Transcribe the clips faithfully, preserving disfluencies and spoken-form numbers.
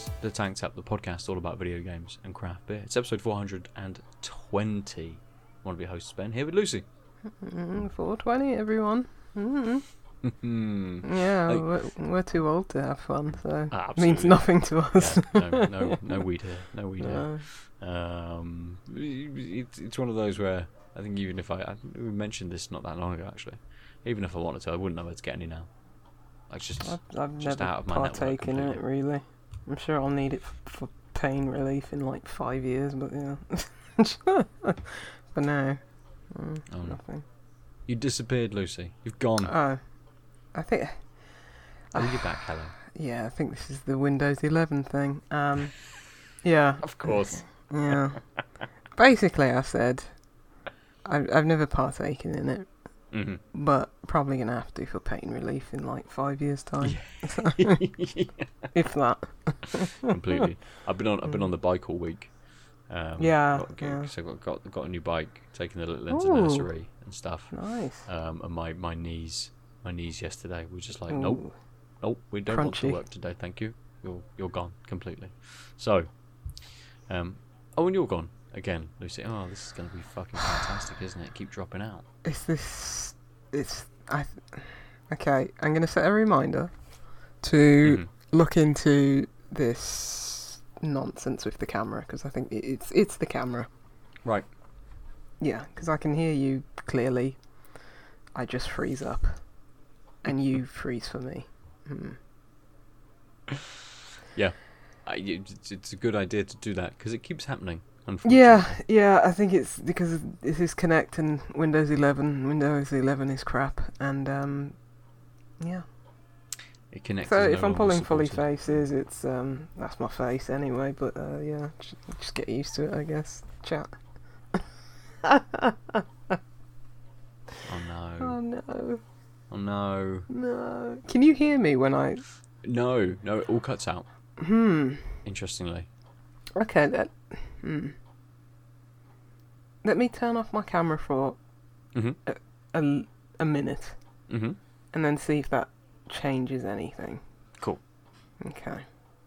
is the Tank Tap, the podcast all about video games and craft beer. It's episode four hundred twenty. One of your hosts, Ben, here with Lucy. Mm, four twenty, everyone. Mm. yeah, I, we're, we're too old to have fun, so uh, it means nothing to us. Yeah, no, no, no weed here. No weed no. here. Um, it, it's one of those where I think even if I, I we mentioned this not that long ago actually, even if I wanted to, I wouldn't know where to get any now. Like just, I've, I've just never out of my partaken in network it really. I'm sure I'll need it f- for pain relief in like five years, but yeah. For now, mm, Oh, nothing. You disappeared, Lucy. You've gone. Oh, I think. Oh, you're back, hello. Yeah, I think this is the Windows eleven thing. Um, yeah. Of course. Yeah. Basically, I said I've I've never partaken in it, Mm-hmm. but probably gonna have to for pain relief in like five years' time, if that. Completely. I've been on. I've been on the bike all week. Um, Yeah, Got, yeah. So got, got got a new bike, taking the little into Ooh. nursery and stuff. Nice. Um, and my, my knees, my knees yesterday were just like, Ooh. nope, nope, we don't want to Crunchy. work today. Thank you. You're you're gone completely. So, um, oh, and you're gone again, Lucy. Oh, this is going to be fucking fantastic, isn't it? Keep dropping out. Is this? It's I. th- Okay, I'm gonna set a reminder to Mhm. look into this nonsense with the camera because I think it, it's it's the camera. Right. Yeah, because I can hear you clearly. I just freeze up, and you freeze for me. Hmm. I, it's, it's a good idea to do that because it keeps happening. Unfortunately. Yeah, yeah. I think it's because this is Connect and Windows eleven. Windows eleven is crap, and um, yeah. It connects. So is no if I'm longer pulling fully supported. faces, it's um, that's my face anyway. But uh, yeah, just, just get used to it, I guess. Chat. Oh no. Oh no, Oh no. no. Can you hear me when I? No, no, it all cuts out. Hmm. Interestingly. Okay then. Hmm. Let me turn off my camera for Mm-hmm. a, a minute, Mm-hmm. and then see if that changes anything. Cool. Okay.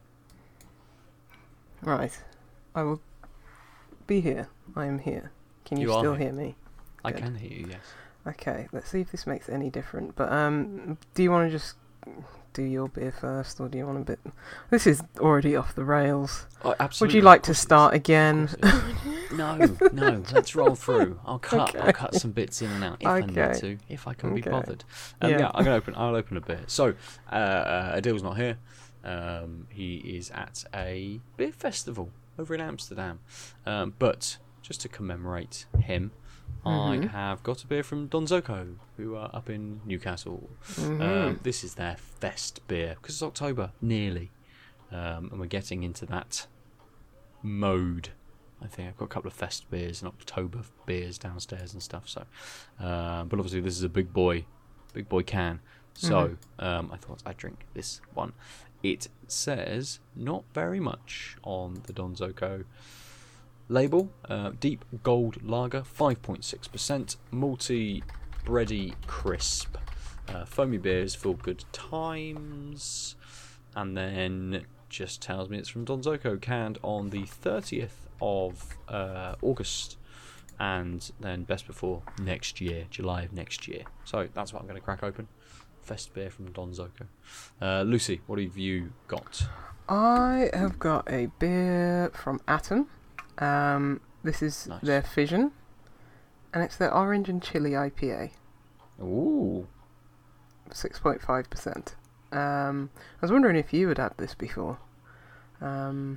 Right. I will be here. I am here. Can you, You are still here. hear me? I Good. can hear you, yes. Okay, let's see if this makes any difference. But um, do you want to just do your beer first, or do you want a bit? This is already off the rails. Oh, Would absolutely. you like of to course it is. start Of again? course it is. No, no. Let's roll through. I'll cut. I'll Okay. cut some bits in and out if I need Okay. to, if I can be Okay. bothered. Um, Yeah. yeah. I'm gonna open. I'll open a beer. So, uh, uh, Adil's not here. Um, he is at a beer festival over in Amsterdam. Um, but just to commemorate him, I Mhm. have got a beer from Donzoko, who are up in Newcastle. Mhm. Um, this is their fest beer because it's October, nearly, um, and we're getting into that mode. I think I've got a couple of fest beers and October beers downstairs and stuff. So, um, but obviously this is a big boy, big boy can. So um, I thought I'd drink this one. It says not very much on the Donzoko label. Uh, deep gold lager, five point six percent, malty, bready, crisp. Uh, foamy beers for good times. And then just tells me it's from Donzoko, canned on the thirtieth of uh, August. And then best before next year, July of next year. So that's what I'm going to crack open. Fest beer from Donzoko. Uh, Lucy, what have you got? I have got a beer from Atom. Um, this is Nice. their Fission, and it's their Orange and Chili I P A, Ooh. six point five percent. Um, I was wondering if you had had this before. Um,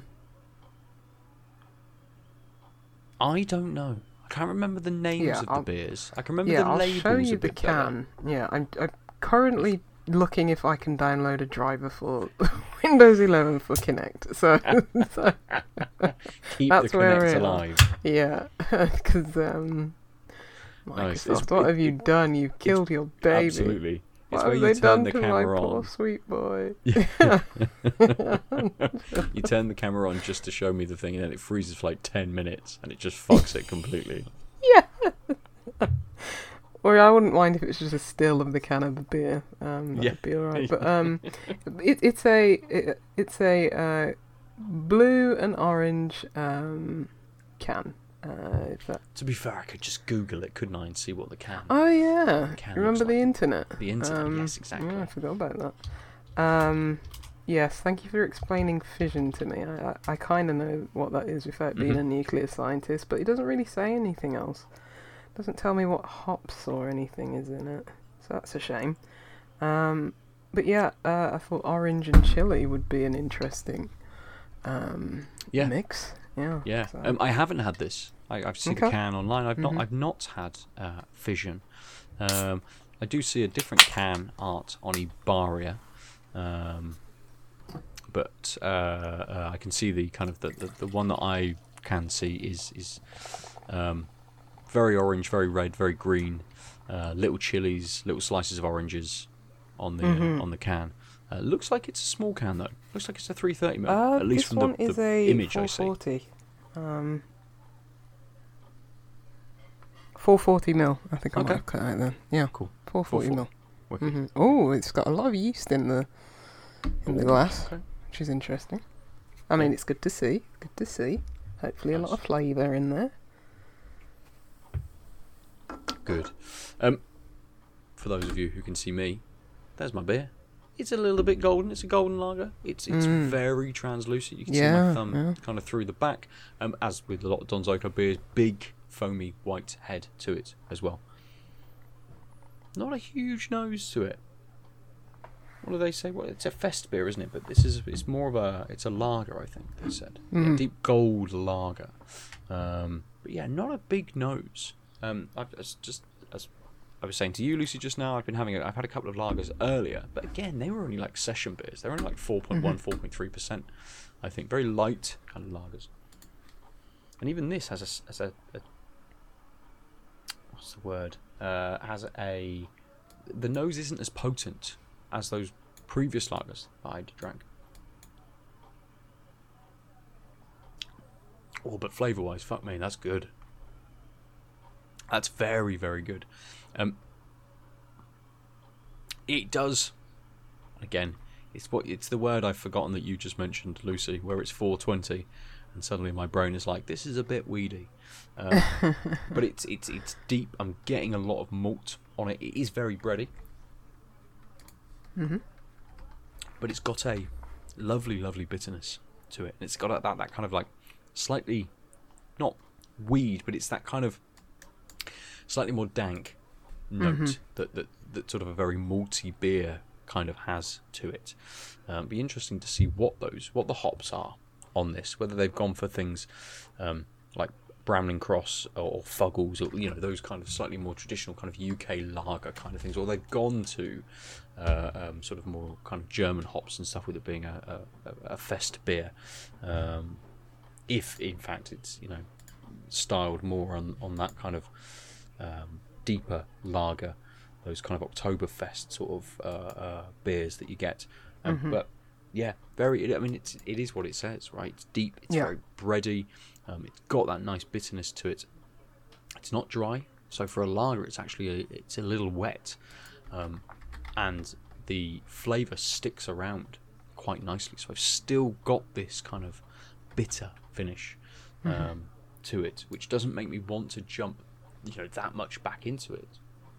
I don't know. I can't remember the names Yeah, of I'll- the beers. I can remember yeah, the I'll labels show you a the bit better. can. Yeah, I'm, I'm currently looking if I can download a driver for Windows eleven for Kinect. So, so Keep That's the where Connect we are. alive. yeah, because um, Nice. Microsoft, It's- what it- have you it- done? You've killed your baby. Absolutely. It's What where have you they turn done the to my camera poor on. sweet boy? You turn the camera on just to show me the thing, and then it freezes for like ten minutes, and it just fucks it completely. Yeah. Or I wouldn't mind if it was just a still of the can of the beer. Um, that'd Yeah. be alright. But um, it, it's a it, it's a uh, blue and orange um, can. Uh, if that... To be fair, I could just Google it, couldn't I, and see what the can. Oh yeah, can remember looks the like. internet? The internet, um, yes, exactly. Yeah, I forgot about that. Um, yes, thank you for explaining fission to me. I I, I kind of know what that is without being Mhm. a nuclear scientist, but it doesn't really say anything else. Doesn't tell me what hops or anything is in it, so that's a shame. Um, but yeah, uh, I thought orange and chili would be an interesting um, Yeah. mix. Yeah. Yeah, so- um, I haven't had this. I, I've seen Okay. the can online. I've not. Mhm. I've not had uh, fission. Um, I do see a different can art on Ibaria, um, but uh, uh, I can see the kind of the, the, the one that I can see is is um, very orange, very red, very green. Uh, little chilies, little slices of oranges on the Mhm. uh, on the can. Uh, looks like it's a small can though. Looks like it's a three thirty mil. Uh, at least this from one the, is the a image I see. four forty. Um, four forty mil. I think I Okay. might have cut out then. Yeah. Cool. four forty mil. Wicked. hmm Oh, it's got a lot of yeast in the in the glass, Okay. which is interesting. I mean, Yeah. it's good to see. Good to see. Hopefully, a lot Nice. of flavour in there. Good. Um, for those of you who can see me, there's my beer. It's a little bit golden. It's a golden lager. It's it's Mm. very translucent. You can see Yeah, my thumb yeah. kind of through the back. Um, as with a lot of Donzoko beers, big foamy white head to it as well. Not a huge nose to it. What do they say? Well, it's a fest beer, isn't it? But this is it's more of a it's a lager, I think they said. Yeah, Mhm. deep gold lager. Um, but yeah, not a big nose. Um, I've as just as I was saying to you, Lucy, just now, I've been having a, I've had a couple of lagers earlier, but again, they were only like session beers. They were only like four point one, Mhm. four point three percent. I think very light kind of lagers. And even this has a s- has a, a what's the word? Uh, has a the nose isn't as potent as those previous lagers that I drank. Oh, but flavour-wise, fuck me, that's good. That's very, very good. Um, it does. Again, it's what it's the word I've forgotten that you just mentioned, Lucy, where it's four twenty, and suddenly my brain is like, this is a bit weedy. Um, but it's it's it's deep. I'm getting a lot of malt on it. It is very bready, hmm but it's got a lovely, lovely bitterness to it. And it's got a, that that kind of like slightly, not weed, but it's that kind of slightly more dank note Mhm. that, that that sort of a very malty beer kind of has to it. Um, be interesting to see what those what the hops are on this, whether they've gone for things um, like Bramlin Cross or Fuggles, or you know those kind of slightly more traditional kind of U K lager kind of things, or they've gone to uh, um, sort of more kind of German hops and stuff, with it being a, a, a fest beer. Um, if in fact it's you know styled more on on that kind of um, deeper lager, those kind of Oktoberfest sort of uh, uh, beers that you get. Um, Mhm. But yeah, very. I mean, it's it is what it says, right? It's deep. It's Yeah. very bready. Um, it's got that nice bitterness to it. It's not dry, so for a lager, it's actually a, it's a little wet, um, and the flavour sticks around quite nicely. So I've still got this kind of bitter finish um, Mhm. to it, which doesn't make me want to jump, you know, that much back into it.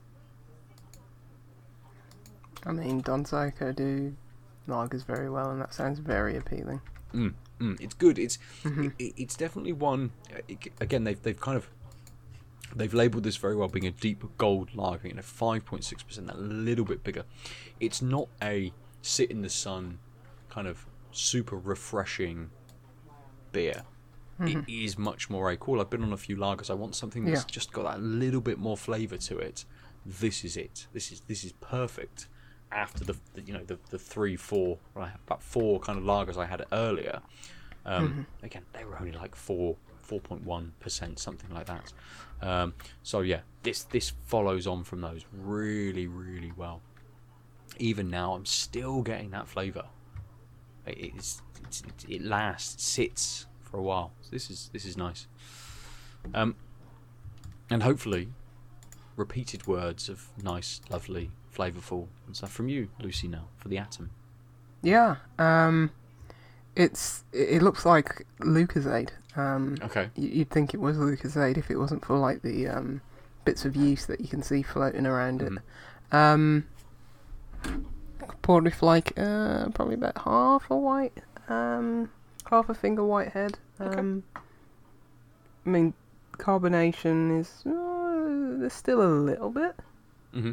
I mean, Don Zyko do lagers very well, and that sounds very appealing. Mm, mm, it's good. It's Mhm. it, it's definitely one. uh, It, again, they've they've kind of they've labelled this very well, being a deep gold lager, you know, five point six percent, that little bit bigger. It's not a sit in the sun kind of super refreshing beer. Mhm. It is much more a cool. I've been on a few lagers. I want something that's Yeah. just got that little bit more flavour to it. This is it. This is this is perfect. After the, the you know the the three four well, I had about four kind of lagers I had earlier. Um, Mhm. Again, they were only like four four point one percent, something like that. Um, so yeah, this this follows on from those really really well. Even now, I'm still getting that flavour. It, it's, it's, it, it lasts, sits for a while. So this is this is nice. Um, and hopefully, repeated words of nice, lovely, flavourful and stuff from you, Lucy, now for the Atom. Yeah. Um, It's it it looks like Lucozade. Um, Okay. y- you'd think it was Lucozade if it wasn't for like the um, bits of yeast that you can see floating around Mhm. it. Um, poured with like uh, probably about half a white, um, half a finger white head. Okay. Um, I mean, carbonation is uh, there's still a little bit, Mm-hmm.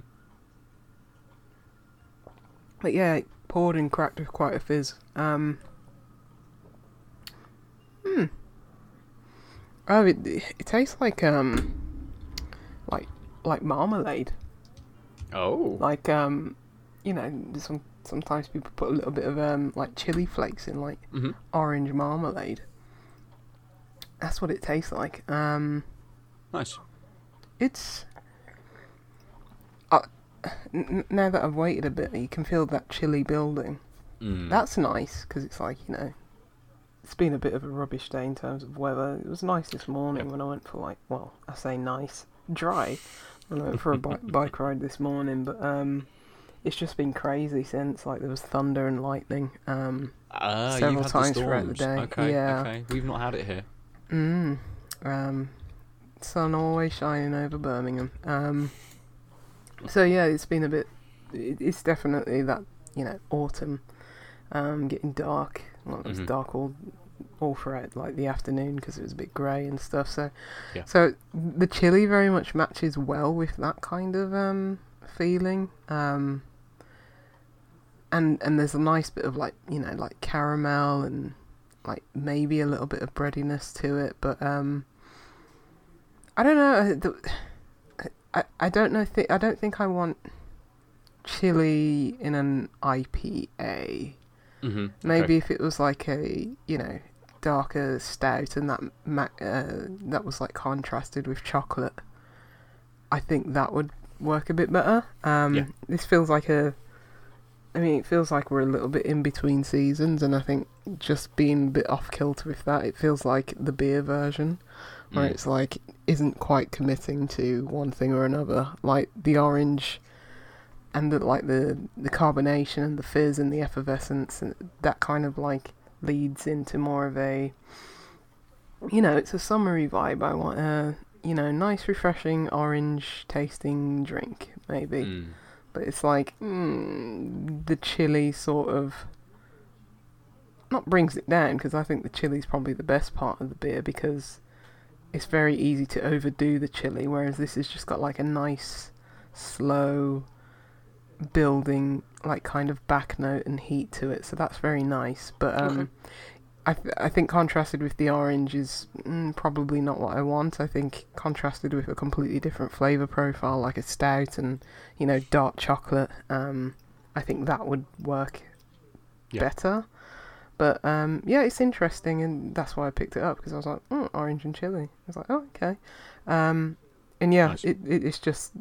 but yeah, it poured and cracked with quite a fizz. Um, hmm. Oh, it it tastes like um, like like marmalade. Oh. Like um, you know, some sometimes people put a little bit of um like chili flakes in like Mm-hmm. orange marmalade. That's what it tastes like. Um, Nice. it's uh, n- n- now that I've waited a bit, you can feel that chili building. Mm. That's nice because it's like, you know, it's been a bit of a rubbish day in terms of weather. It was nice this morning Yep. when I went for like, well, I say nice, dry when I went for a bi- bike ride this morning, but um, it's just been crazy since. Like there was thunder and lightning. Um, Ah, several you've had times the throughout the storms. day. Okay. Yeah. Okay. We've not had it here. mm, um, sun always shining over Birmingham. Um, so yeah, it's been a bit. It, it's definitely that, you know, autumn, um, getting dark. Well, it was Mhm. dark all all throughout like the afternoon because it was a bit grey and stuff. So, Yeah. so the chili very much matches well with that kind of um feeling. Um, and and there's a nice bit of like, you know, like caramel and like maybe a little bit of breadiness to it, but um, I don't know. the- I I don't know. Th- I don't think I want chili in an I P A. Mm-hmm. Maybe if it was like a, you know, darker stout and that ma- uh, that was like contrasted with chocolate, I think that would work a bit better. Um, Yeah. This feels like a, I mean, it feels like we're a little bit in between seasons, and I think just being a bit off kilter with that, it feels like the beer version, where Mm. it's like isn't quite committing to one thing or another, like the orange and the like the the carbonation and the fizz and the effervescence, and that kind of like leads into more of a, you know, it's a summery vibe. I want a, you know, nice refreshing orange tasting drink maybe, Mm. but it's like mm, the chili sort of not brings it down, because I think the chili's probably the best part of the beer because it's very easy to overdo the chili, whereas this has just got like a nice slow building like kind of back note and heat to it, so that's very nice. But um Okay. I th- I think contrasted with the orange is mm, probably not what I want. I think contrasted with a completely different flavour profile like a stout and, you know, dark chocolate, um I think that would work Yeah. better. But um yeah, it's interesting, and that's why I picked it up, because I was like, mm, orange and chili. I was like, oh, okay. Um and yeah, Nice. it, it it's just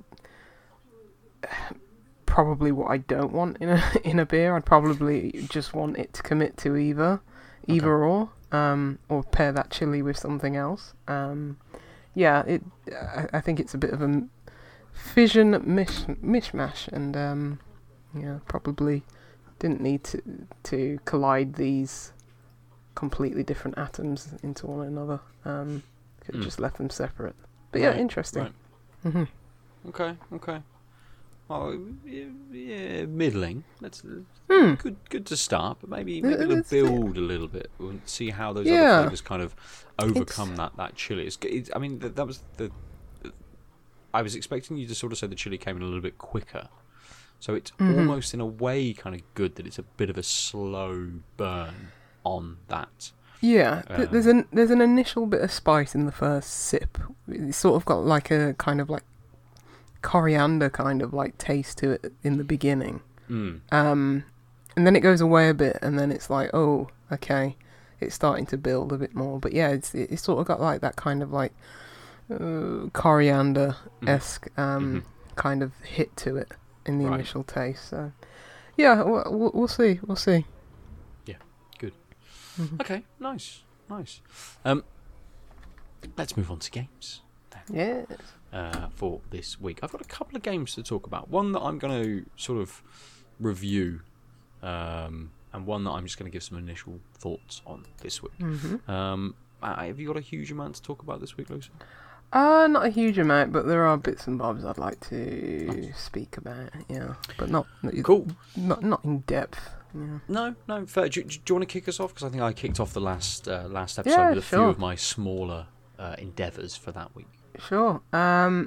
probably what I don't want in a in a beer. I'd probably just want it to commit to either, either or, um, or pair that chili with something else. Um, yeah, it. I, I think it's a bit of a m- fission mish mishmash, and um, yeah, probably didn't need to to collide these completely different atoms into one another. Um, could have Mm. just left them separate. But yeah, Right, interesting. right. hmm Okay. Okay. Well, yeah, yeah, middling. That's Hmm. good. Good to start, but maybe Yeah, maybe to that's it. build a little bit and see how those Yeah. other flavors kind of overcome that that chili. It's, it's, I mean, that, that was the. I was expecting you to sort of say the chili came in a little bit quicker, so it's Mhm. almost in a way kind of good that it's a bit of a slow burn on that. Yeah, th- Um, there's an there's an initial bit of spice in the first sip. It's sort of got like a kind of like coriander kind of like taste to it in the beginning. Mm. Um, and then it goes away a bit, and then it's like, oh, okay, it's starting to build a bit more. But yeah, it's it- it's sort of got like that kind of like uh, coriander esque um Mhm. kind of hit to it in the Right. initial taste. So yeah, we'll, we'll, we'll see, we'll see. Yeah, good. Mhm. Okay, nice, nice. Um, let's move on to games Yes. uh, for this week. I've got a couple of games to talk about. One that I'm going to sort of review um, and one that I'm just going to give some initial thoughts on this week. Mm-hmm. Um, uh, have you got a huge amount to talk about this week, Lucy? Uh, not a huge amount, but there are bits and bobs I'd like to Nice. speak about. Yeah, but not Cool. not not in depth. Yeah. No, no. Fair. Do, do, do you want to kick us off? Because I think I kicked off the last uh, last episode Yeah, with a few sure. of my smaller uh, endeavours for that week. Sure. Um,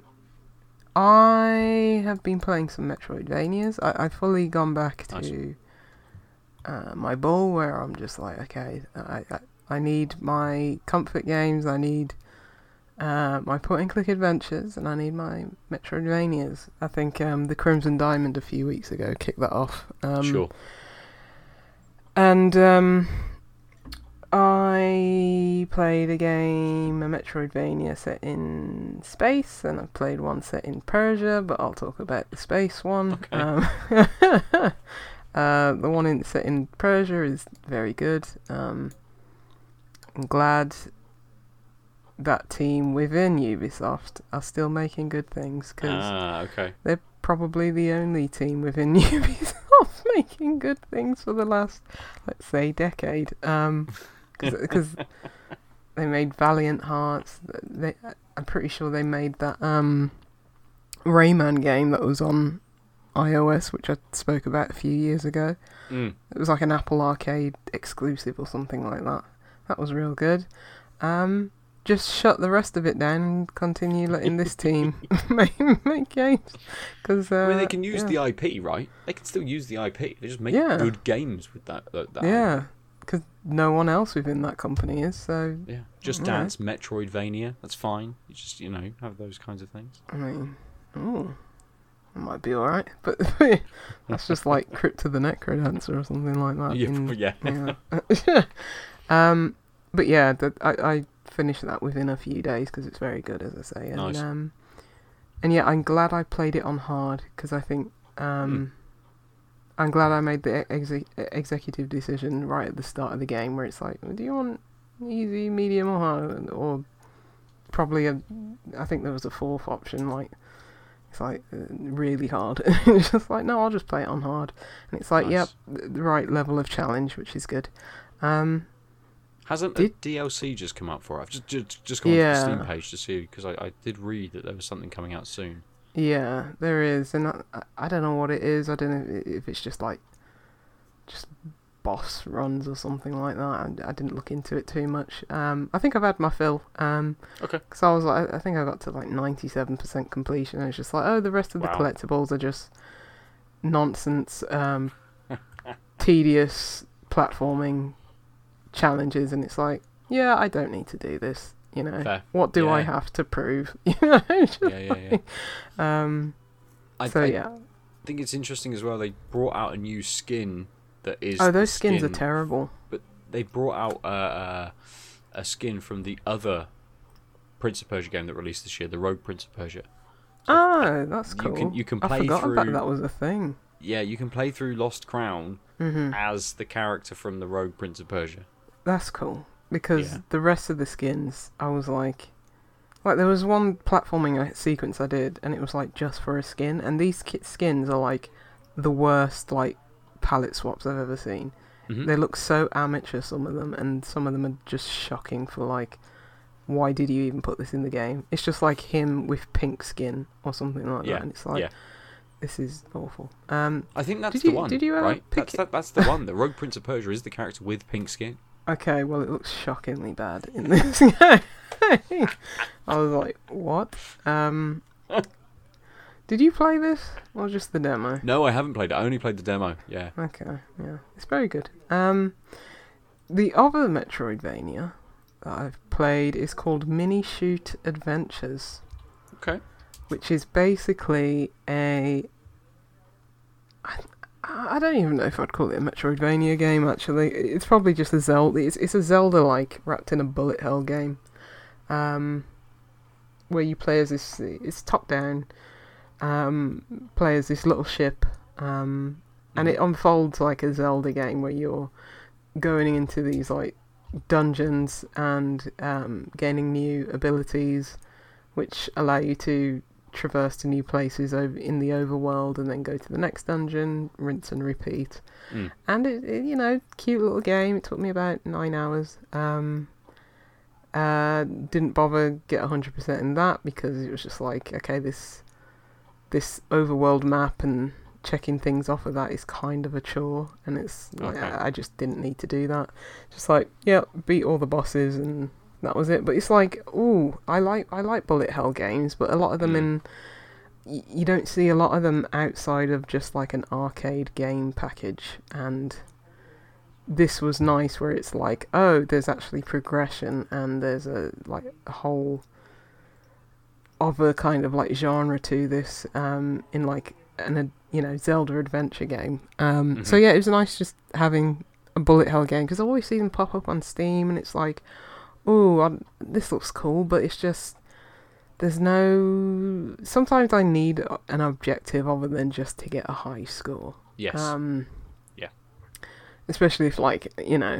I have been playing some Metroidvanias. I, I've fully gone back Nice. to uh, my ball, where I'm just like, okay, I, I I need my comfort games. I need uh, my point-and-click adventures, and I need my Metroidvanias. I think um, the Crimson Diamond a few weeks ago kicked that off. Um, Sure. And um, I played a game, a Metroidvania set in space, and I've played one set in Persia, but I'll talk about the space one. Okay. Um, uh, the one in, set in Persia is very good. Um, I'm glad that team within Ubisoft are still making good things, because Ah, okay. they're probably the only team within Ubisoft making good things for the last, let's say, decade. Um, because they made Valiant Hearts. They, I'm pretty sure they made that um, Rayman game that was on iOS, which I spoke about a few years ago. Mm. It was like an Apple Arcade exclusive or something like that. That was real good. Um, just shut the rest of it down and continue letting this team make, make games. Cause, uh, I mean, they can use yeah. the I P, right? They can still use the I P. They just make Yeah. good games with that. that, that Yeah, because no one else within that company is, so, I P. Yeah. Just Yeah. Dance, Metroidvania. That's fine. You just, you know, have those kinds of things. I mean, ooh, that might be alright, but that's just like Crypt of the Necrodancer or something like that. Yeah, in- yeah. yeah. um, but yeah, the, I, I finished that within a few days because it's very good, as I say. And, Nice. Um, and yeah, I'm glad I played it on hard because I think um, I'm glad I made the exe- executive decision right at the start of the game where it's like, do you want easy, medium, or hard? Or probably a, I think there was a fourth option, like, it's like uh, really hard. It's just like, no, I'll just play it on hard. And it's like, Nice. yep, the right level of challenge, which is good. Um, Hasn't Did- a D L C just come out for it? I've just just, just gone Yeah. to the Steam page to see because I, I did read that there was something coming out soon. yeah, there is, and I, I don't know what it is. I don't know if it's just like just boss runs or something like that. I, I didn't look into it too much. Um, I think I've had my fill. Um, Okay. because I was like, I think I got to like ninety-seven percent completion, and it's just like, oh, the rest of the Wow. collectibles are just nonsense, um, tedious platforming challenges, and it's like, yeah, I don't need to do this. You know, Fair. what do I Yeah. have to prove? You know, it's just Yeah, yeah, yeah. um. I, So I yeah. think it's interesting as well. They brought out a new skin that is. Oh, the those skins are skin- terrible. They brought out uh, uh, a skin from the other Prince of Persia game that released this year, the Rogue Prince of Persia. Oh, that's you cool. can- you can I play forgot through- about that was a thing. Yeah, you can play through Lost Crown hmm as the character from the Rogue Prince of Persia. That's cool because Yeah. the rest of the skins, I was like, like there was one platforming uh, sequence I did, and it was like just for a skin, and these ki- skins are like the worst like palette swaps I've ever seen. Mhm. They look so amateur, some of them, and some of them are just shocking for like, why did you even put this in the game? It's just like him with pink skin or something like Yeah, that, and it's like, yeah. this is awful. Um, I think that's Did the you- one. did you ever right? pick That's, it? that, that's the one. The Rogue Prince of Persia is the character with pink skin. okay, well it looks shockingly bad in this game. I was like, what? Um, did you play this or just the demo? No, I haven't played it. I only played the demo. Yeah. Okay, yeah, it's very good. Um, the other Metroidvania that I've played is called Mini Shoot Adventures, Okay. which is basically a. I, I don't even know if I'd call it a Metroidvania game. Actually, it's probably just a Zelda. It's it's a Zelda-like wrapped in a bullet hell game, um, where you play as this. It's top down. Um, play as this little ship. Um, and it unfolds like a Zelda game where you're going into these like dungeons and um, gaining new abilities, which allow you to traverse to new places over in the overworld and then go to the next dungeon, rinse and repeat. Mm. And it, it, you know, cute little game. It took me about nine hours. Um, uh, didn't bother get one hundred percent in that because it was just like, okay, this this overworld map and checking things off of that is kind of a chore, and it's like, Okay. I, I just didn't need to do that. Just like, yeah, beat all the bosses and that was it. But it's like, ooh, I like I like bullet hell games, but a lot of them Mm. in y- you don't see a lot of them outside of just like an arcade game package, and this was nice where it's like, oh, there's actually progression and there's a like a whole other kind of like genre to this um in like an a you know Zelda adventure game. Um Mhm. so yeah, it was nice just having a bullet hell game because I always see them pop up on Steam and it's like, oh, this looks cool, but it's just there's no. Sometimes I need a- an objective other than just to get a high score. Yes. Um, Yeah. Especially if, like, you know,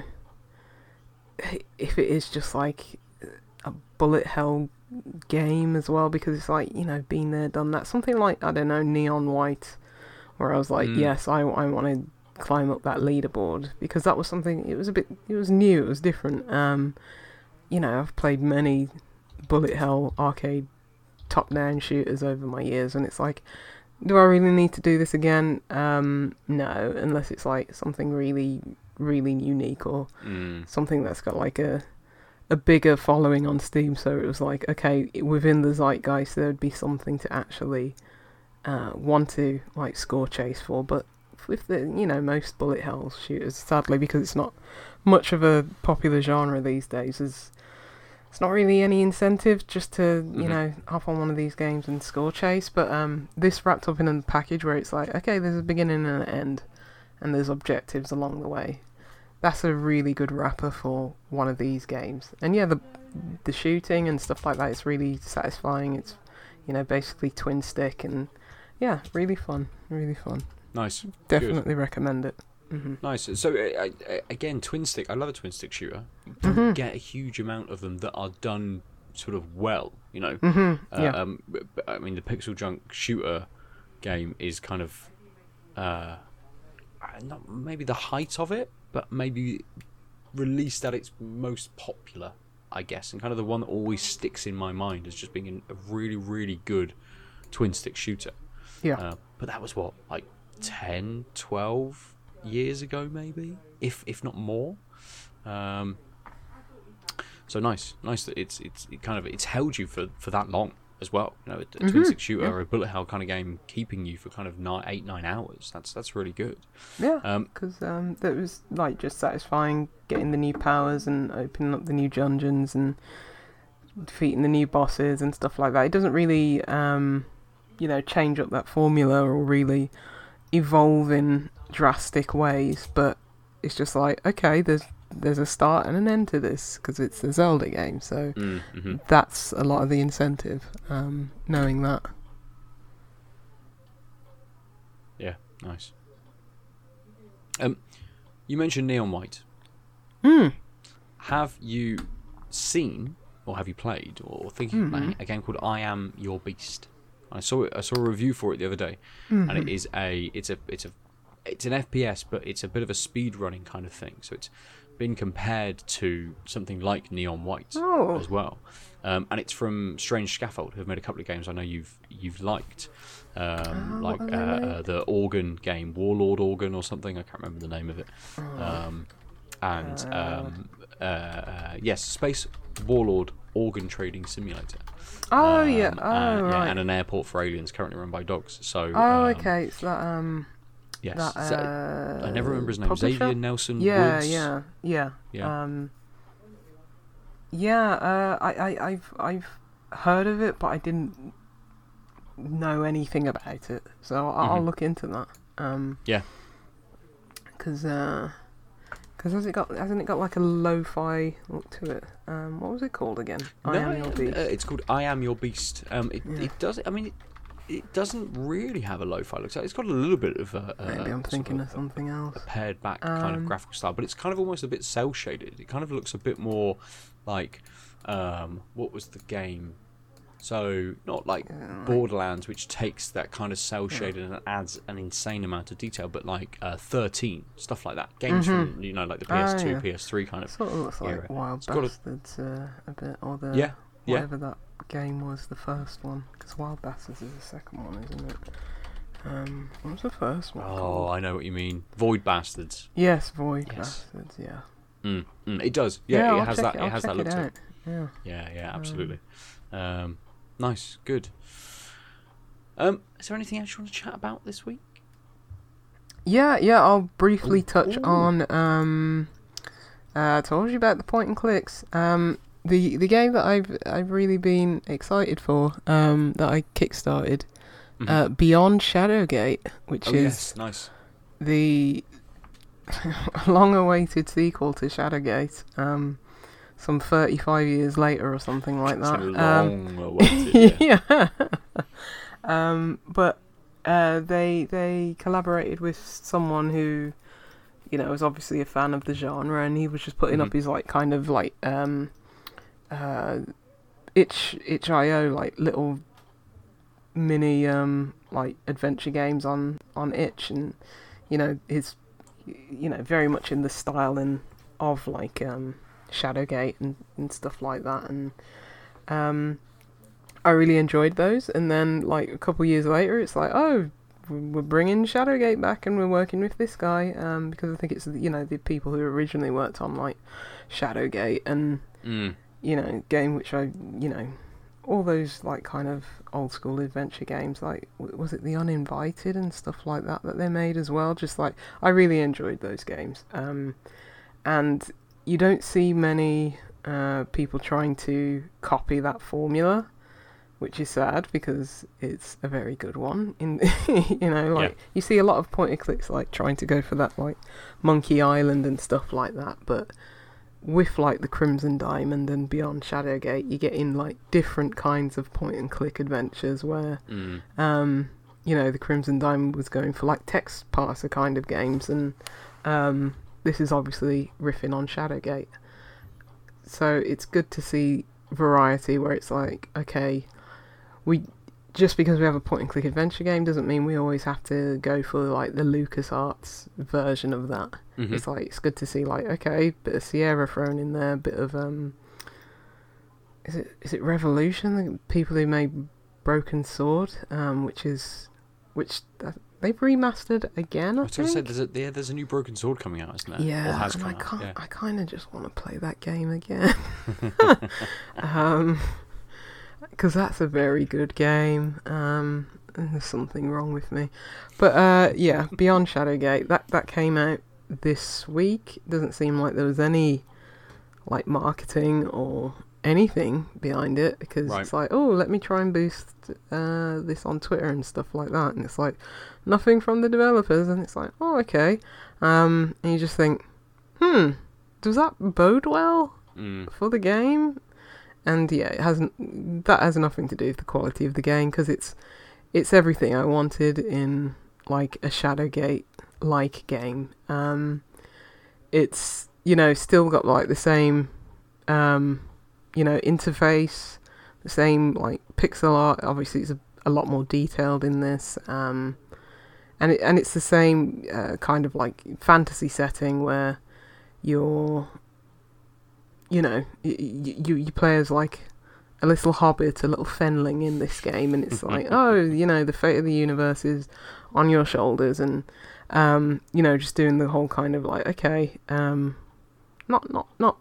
if it is just like a bullet hell game as well, because it's like, you know, been there, done that. Something like, I don't know, Neon White, where I was like, Mm. yes, I, I want to climb up that leaderboard, because that was something, it was a bit, it was new, it was different. Um, you know, I've played many bullet hell arcade top-down shooters over my years, and it's like, do I really need to do this again? Um, no, unless it's like something really, really unique, or Mm. something that's got like a a bigger following on Steam. So it was like, okay, within the zeitgeist, there would be something to actually uh, want to like score chase for. But with the, you know, most bullet hell shooters, sadly, because it's not much of a popular genre these days, is it's not really any incentive just to, you Mhm. know, hop on one of these games and score chase. But um, this wrapped up in a package where it's like, okay, there's a beginning and an end, and there's objectives along the way. That's a really good wrapper for one of these games. And yeah, the the shooting and stuff like that is really satisfying. It's, you know, basically twin stick, and yeah, really fun, really fun. Nice. Definitely recommend it. hmm Nice. So uh, uh, again, twin stick. I love a twin stick shooter. You don't Mhm. get a huge amount of them that are done sort of well. You know. hmm Uh, yeah. um, b- b- I mean, the Pixel Junk shooter game is kind of uh, not maybe the height of it, but maybe released at its most popular, I guess, and kind of the one that always sticks in my mind as just being a really, really good twin stick shooter. Yeah. Uh, but that was what, like ten, twelve years ago, maybe, if if not more. Um, so nice, nice that it's it's it kind of it's held you for, for that long as well. You know, a, a twin Mhm, stick shooter yeah. or a bullet hell kind of game keeping you for kind of nine, eight, nine hours. That's that's really good. Yeah. Um, Because um, that was like just satisfying getting the new powers and opening up the new dungeons and defeating the new bosses and stuff like that. It doesn't really, um, you know, change up that formula or really evolve in drastic ways, but it's just like, okay, there's there's a start and an end to this because it's a Zelda game, so mm, mhm. that's a lot of the incentive, um, knowing that. Yeah, nice. Um, you mentioned Neon White. Mm. Have you seen or have you played or thinking of Mhm. playing a game called I Am Your Beast? I saw it. I saw a review for it the other day, and it is a it's a it's a it's an F P S, but it's a bit of a speed running kind of thing. So it's been compared to something like Neon White Oh. as well, um, and it's from Strange Scaffold, who have made a couple of games I know you've you've liked, um, Oh, like what uh, have they uh, the Organ game, Warlord Organ or something. I can't remember the name of it. Oh. Um, and Uh. um, uh, uh, yes, Space Warlord Organ Trading Simulator. Oh Um, yeah. Oh and, right. yeah, and an airport for aliens currently run by dogs. So Oh, um, okay. It's that um yes, that So- uh I never remember his name. publisher? Xavier Nelson Yeah, Woods. yeah, yeah. Yeah. Um Yeah, uh I, I I've I've heard of it, but I didn't know anything about it. So I'll, I'll Mhm. look into that. Um Yeah. Cuz uh cuz has it got hasn't it got like a lo-fi look to it? Um what was it called again? I No, Am Your uh, Beast. it's called I Am Your Beast. Um, it, Yeah. it does. I mean, it, it doesn't really have a lo-fi look. So it's got a little bit of a, a Maybe I'm sort thinking of of something else. a pared back kind of Um, graphical style, but it's kind of almost a bit cell shaded. It kind of looks a bit more like um, what was the game? So not like Yeah. Borderlands, which takes that kind of cell shaded and adds an insane amount of detail, but like uh, thirteen, stuff like that. Games Mhm. from, you know, like the P Ah, S two, yeah. P S three kind of. Sort of looks like era. Wild It's got a- Bastards uh, a bit, or the Yeah, yeah. whatever that game was, the first one. Because Wild Bastards is the second one, isn't it? Um, what was the first one Oh, called? I know what you mean. Void Bastards. Yes, Void Yes. Bastards. Yeah. Mm, mm, it does. Yeah, I'll it has check that. It, It, I'll has check that look it to out. it. Yeah. Yeah, yeah, absolutely. Um, nice, good. Um, is there anything else you want to chat about this week? Yeah, yeah. I'll briefly Ooh. touch Ooh. on. Um, uh, I told you about the point and clicks. Um, the the game that I've I've really been excited for. Um, that I kickstarted. Mhm. Uh, Beyond Shadowgate, which Oh is yes, nice. the long-awaited sequel to Shadowgate. Um, some thirty-five years later or something like that. So Um, long awaited, yeah. yeah. um, but uh, they they collaborated with someone who, you know, was obviously a fan of the genre, and he was just putting Mhm. up his like kind of like um, uh, itch itch dot i o like little mini um like adventure games on on itch, and you know his you know very much in the style and of like um Shadowgate and, and stuff like that, and um I really enjoyed those. And then like a couple years later it's like, oh, we're bringing Shadowgate back and we're working with this guy, um because I think it's, you know, the people who originally worked on like Shadowgate and Mm. you know game which I you know all those like kind of old school adventure games, like w- was it The Uninvited and stuff like that that they made as well. Just like I really enjoyed those games, um and you don't see many uh people trying to copy that formula, which is sad because it's a very good one. In you know, like Yeah. you see a lot of point and clicks like trying to go for that like Monkey Island and stuff like that, but with like the Crimson Diamond and Beyond Shadowgate, you get in like different kinds of point and click adventures where Mm. um you know the Crimson Diamond was going for like text parser kind of games, and um this is obviously riffing on Shadowgate. So it's good to see variety where it's like, okay, we just because we have a point and click adventure game doesn't mean we always have to go for like the LucasArts version of that. Mhm. It's like it's good to see like, okay, bit of Sierra thrown in there, bit of um is it is it Revolution, the people who made Broken Sword, um which is which uh, they've remastered again, I I was going to say think. there's a yeah, there's a new Broken Sword coming out, isn't there? Or Yeah, has and come I out, can't. yeah. I kind of just want to play that game again, um, because that's a very good game. Um, and there's something wrong with me, but uh, yeah, Beyond Shadowgate that that came out this week. Doesn't seem like there was any like marketing or anything behind it, because Right. it's like, oh, let me try and boost uh, this on Twitter and stuff like that, and it's like nothing from the developers, and it's like, oh, okay, um, and you just think, hmm, does that bode well Mm. for the game? And yeah, it hasn't. That has nothing to do with the quality of the game, because it's it's everything I wanted in like a Shadowgate like game. Um, it's, you know, still got like the same um, you know, interface, the same like pixel art. Obviously, it's a, a lot more detailed in this, um, and it and it's the same uh, kind of like fantasy setting where you're, you know, y- y- you you play as like a little hobbit, a little fenling in this game, and it's like, oh, you know, the fate of the universe is on your shoulders, and um, you know, just doing the whole kind of like, okay, um, not not not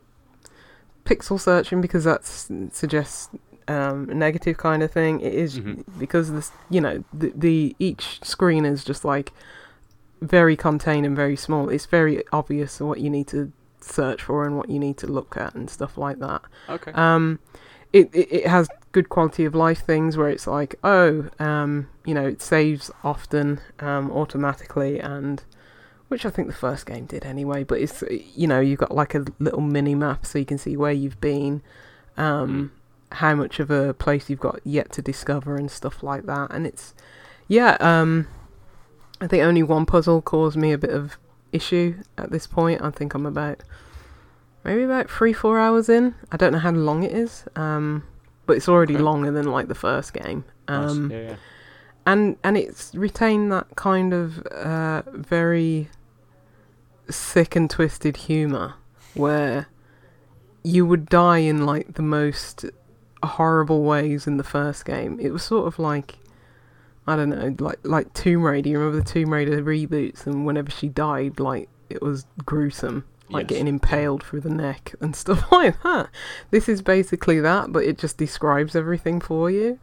pixel searching, because that suggests um, a negative kind of thing. It is Mhm. because this, you know, the the each screen is just like very contained and very small. It's very obvious what you need to search for and what you need to look at and stuff like that. Okay. Um, it, it it has good quality of life things where it's like, oh, um, you know, it saves often, um, automatically, and which I think the first game did anyway. But it's, you know, you've got like a little mini map so you can see where you've been, um, how much of a place you've got yet to discover and stuff like that. And it's, yeah, um, I think only one puzzle caused me a bit of issue at this point. I think I'm about maybe about three, four hours in. I don't know how long it is. Um, but it's already Okay. longer than like the first game. Um, Nice. Yeah, yeah. and and it's retained that kind of uh, very sick and twisted humor where you would die in like the most horrible ways in the first game. It was sort of like, I don't know, like like Tomb Raider. You remember the Tomb Raider reboots, and whenever she died, like it was gruesome, like Yes. getting impaled through the neck and stuff like that. This is basically that, but it just describes everything for you.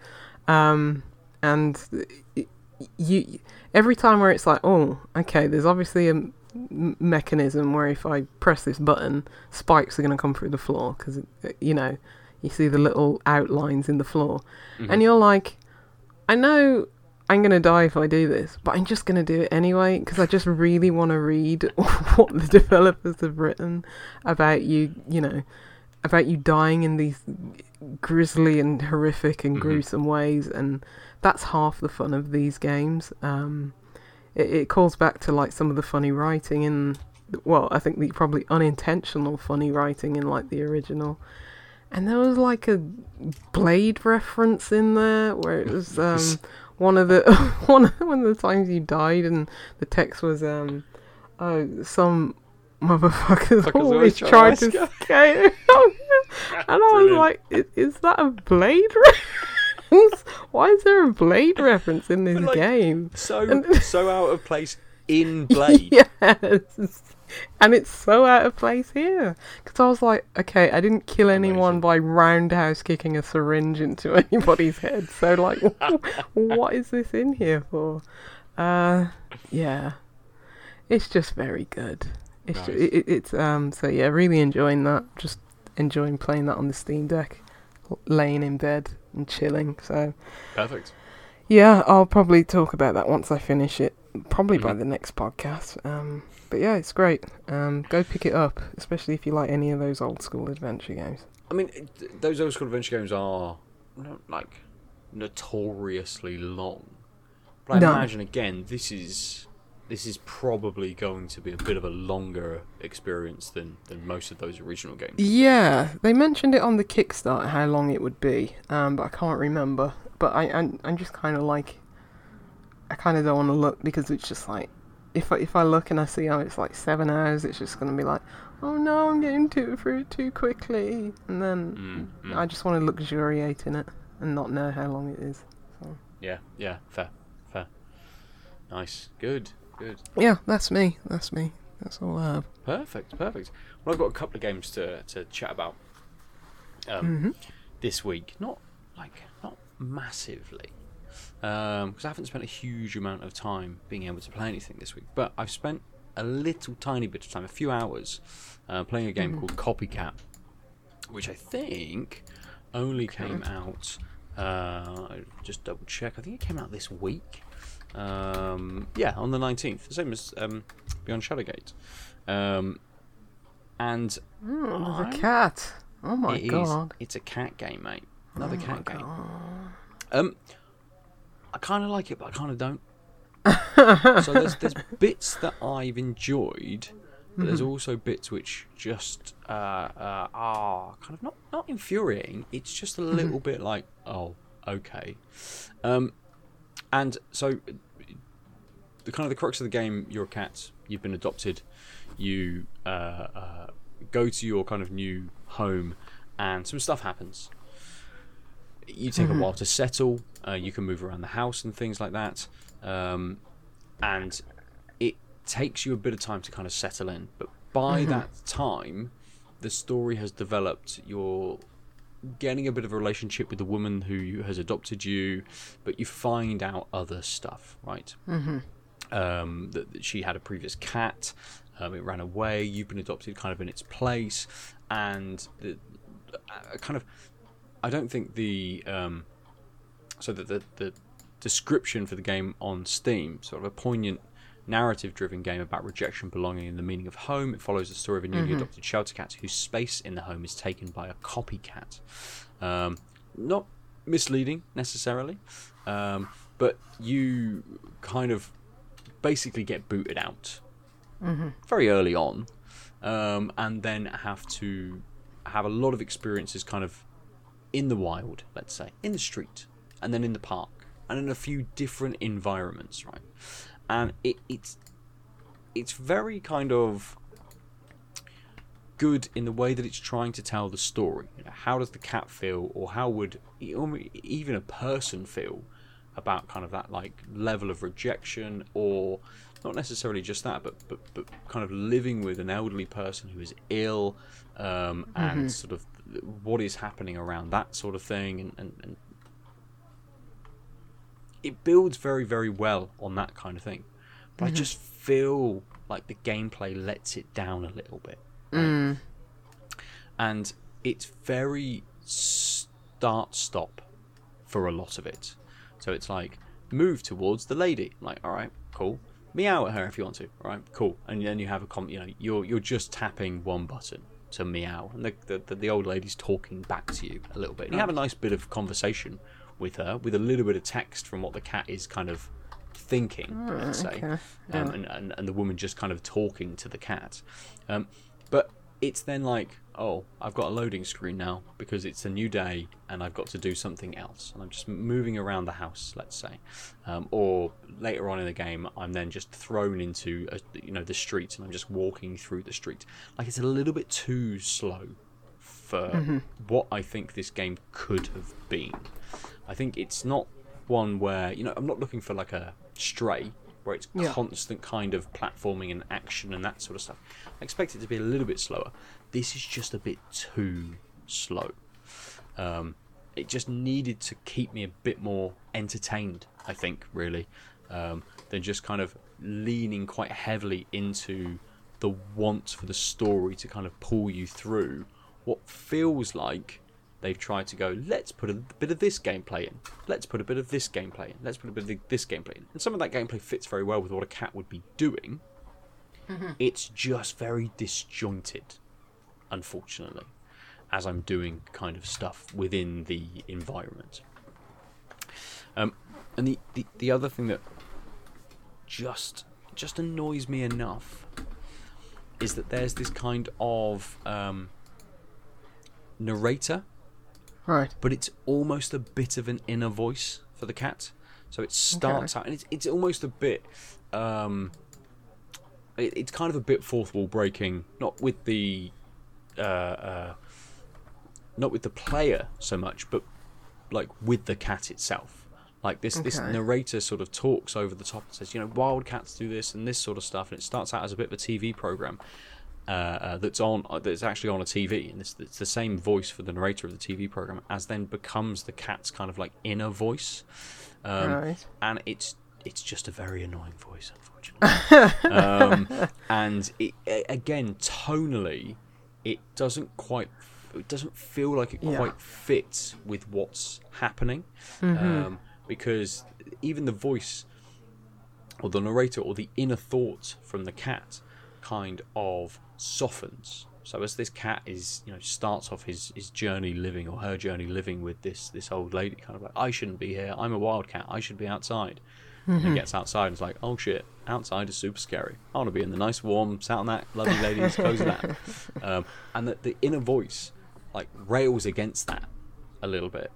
Um, and it, you every time where it's like, oh, okay, there's obviously a m- mechanism where if I press this button, spikes are going to come through the floor because you know you see the little outlines in the floor, Mhm. and you're like, I know I'm going to die if I do this, but I'm just going to do it anyway because I just really want to read what the developers have written about you, you know, about you dying in these grisly and horrific and Mhm. gruesome ways, and that's half the fun of these games. Um, it, it calls back to like some of the funny writing in, well, I think the probably unintentional funny writing in like the original. And there was like a Blade reference in there where it was um, one of the one of, one of the times you died, and the text was um, oh, some motherfuckers Fuckers always always tried trying to to escape. And I was Brilliant. like, is, is that a Blade reference? Why is there a Blade reference in this But, like, game? So And- so out of place in Blade. Yes. And it's so out of place here. Because I was like, okay, I didn't kill anyone Amazing. by roundhouse kicking a syringe into anybody's head. So, like, what is this in here for? Uh, yeah. It's just very good. It's Nice. ju- it, it, it's um so yeah, really enjoying that. Just enjoying playing that on the Steam Deck, l- laying in bed and chilling. So Perfect. yeah, I'll probably talk about that once I finish it. Probably by Mhm. the next podcast. Um, but yeah, it's great. Um, go pick it up, especially if you like any of those old school adventure games. I mean, it- those old school adventure games are not like notoriously long. But I No. imagine again, this is this is probably going to be a bit of a longer experience than, than most of those original games. Yeah, they mentioned it on the Kickstarter how long it would be, um, but I can't remember. But I, I'm, I'm just kind of like, I kind of don't want to look because it's just like, if I, if I look and I see, oh, it's like seven hours, it's just going to be like, oh no, I'm getting to through it too quickly, and then Mm, mm. I just want to luxuriate in it and not know how long it is. So Yeah, yeah, fair, fair. Nice, good, good. yeah, that's me. That's me. That's all I have. Perfect, perfect. Well, I've got a couple of games to, to chat about um, Mm-hmm. this week. Not like not massively, because I haven't spent a huge amount of time being able to play anything this week. But I've spent a little tiny bit of time, a few hours, uh, playing a game Mhm. called Copycat, which I think only came out. Uh, just double check. I think it came out this week. Um, yeah, on the nineteenth, the same as um, Beyond Shadowgate. Um, and Mm, there's I'm- a cat. Oh my it is- god. it's a cat game, mate. Another Oh cat my game. God. Um, I kind of like it, but I kind of don't. So there's there's bits that I've enjoyed, but there's Mhm. also bits which just uh, uh, are kind of not not infuriating. It's just a little bit like, oh, okay. Um, and so the kind of the crux of the game, you're a cat. You've been adopted. You uh, uh, go to your kind of new home, and some stuff happens. You take Mhm. a while to settle. Uh, you can move around the house and things like that. Um, and it takes you a bit of time to kind of settle in. But by Mhm. that time, the story has developed. You're getting a bit of a relationship with the woman who has adopted you, but you find out other stuff, right? Mhm. Um, that, that she had a previous cat. Um, it ran away. You've been adopted, kind of in its place, and the, uh, kind of. I don't think the um, so that the the description for the game on Steam, sort of a poignant narrative-driven game about rejection, belonging, and the meaning of home. It follows the story of a newly Mhm. adopted shelter cat whose space in the home is taken by a copycat. Um, not misleading necessarily, um, but you kind of basically get booted out Mhm. very early on, um, and then have to have a lot of experiences kind of in the wild, let's say, in the street, and then in the park, and in a few different environments, right? And it, it's it's very kind of good in the way that it's trying to tell the story. You know, how does the cat feel, or how would even a person feel about kind of that like level of rejection, or not necessarily just that, but but, but kind of living with an elderly person who is ill, um, and mm-hmm. sort of what is happening around that sort of thing, and, and, and it builds very, very well on that kind of thing. But mm-hmm. I just feel like the gameplay lets it down a little bit. Right? Mm. And it's very start-stop for a lot of it. So it's like, move towards the lady. I'm like, all right, cool. Meow at her if you want to. All right, cool. And then you have a com- you know, you're you're just tapping one button to meow, and the the, the old lady's talking back to you a little bit. And you have a nice bit of conversation with her, with a little bit of text from what the cat is kind of thinking, oh, let's say, okay. yeah. um, and, and and the woman just kind of talking to the cat. Um, but it's then like, oh, I've got a loading screen now because it's a new day and I've got to do something else, and I'm just moving around the house, let's say, um, or later on in the game, I'm then just thrown into a, you know the street, and I'm just walking through the street. Like, it's a little bit too slow for mm-hmm. what I think this game could have been. I think it's not one where, you know, I'm not looking for like a Stray, where it's yeah. constant kind of platforming and action and that sort of stuff. I expect it to be a little bit slower. This is just a bit too slow. Um, it just needed to keep me a bit more entertained, I think, really, um, than just kind of leaning quite heavily into the want for the story to kind of pull you through what feels like they've tried to go, let's put a bit of this gameplay in. Let's put a bit of this gameplay in. Let's put a bit of this gameplay in. And some of that gameplay fits very well with what a cat would be doing. Mm-hmm. It's just very disjointed, unfortunately, as I'm doing kind of stuff within the environment. Um, and the, the, the other thing that just just annoys me enough is that there's this kind of um, narrator. Right. But it's almost a bit of an inner voice for the cat. So it starts okay. out, and it's it's almost a bit, um, it, it's kind of a bit fourth wall breaking, not with the, uh, uh, not with the player so much, but like with the cat itself. Like this, okay. this narrator sort of talks over the top and says, you know, wild cats do this and this sort of stuff, and it starts out as a bit of a T V program. Uh, uh, that's on uh, that's actually on a T V, and it's, it's the same voice for the narrator of the T V program, as then becomes the cat's kind of like inner voice, um, right. and it's it's just a very annoying voice, unfortunately. um, and it, again, tonally, it doesn't quite it doesn't feel like it yeah. quite fits with what's happening, mm-hmm. um, because even the voice or the narrator or the inner thought from the cat kind of softens. So as this cat is, you know, starts off his, his journey living, or her journey living with this this old lady, kind of like, I shouldn't be here, I'm a wild cat, I should be outside. Mm-hmm. And gets outside and it's like, oh shit, outside is super scary. I want to be in the nice warm, sat on that lovely lady's cozy lap. Um, and that the inner voice like rails against that a little bit,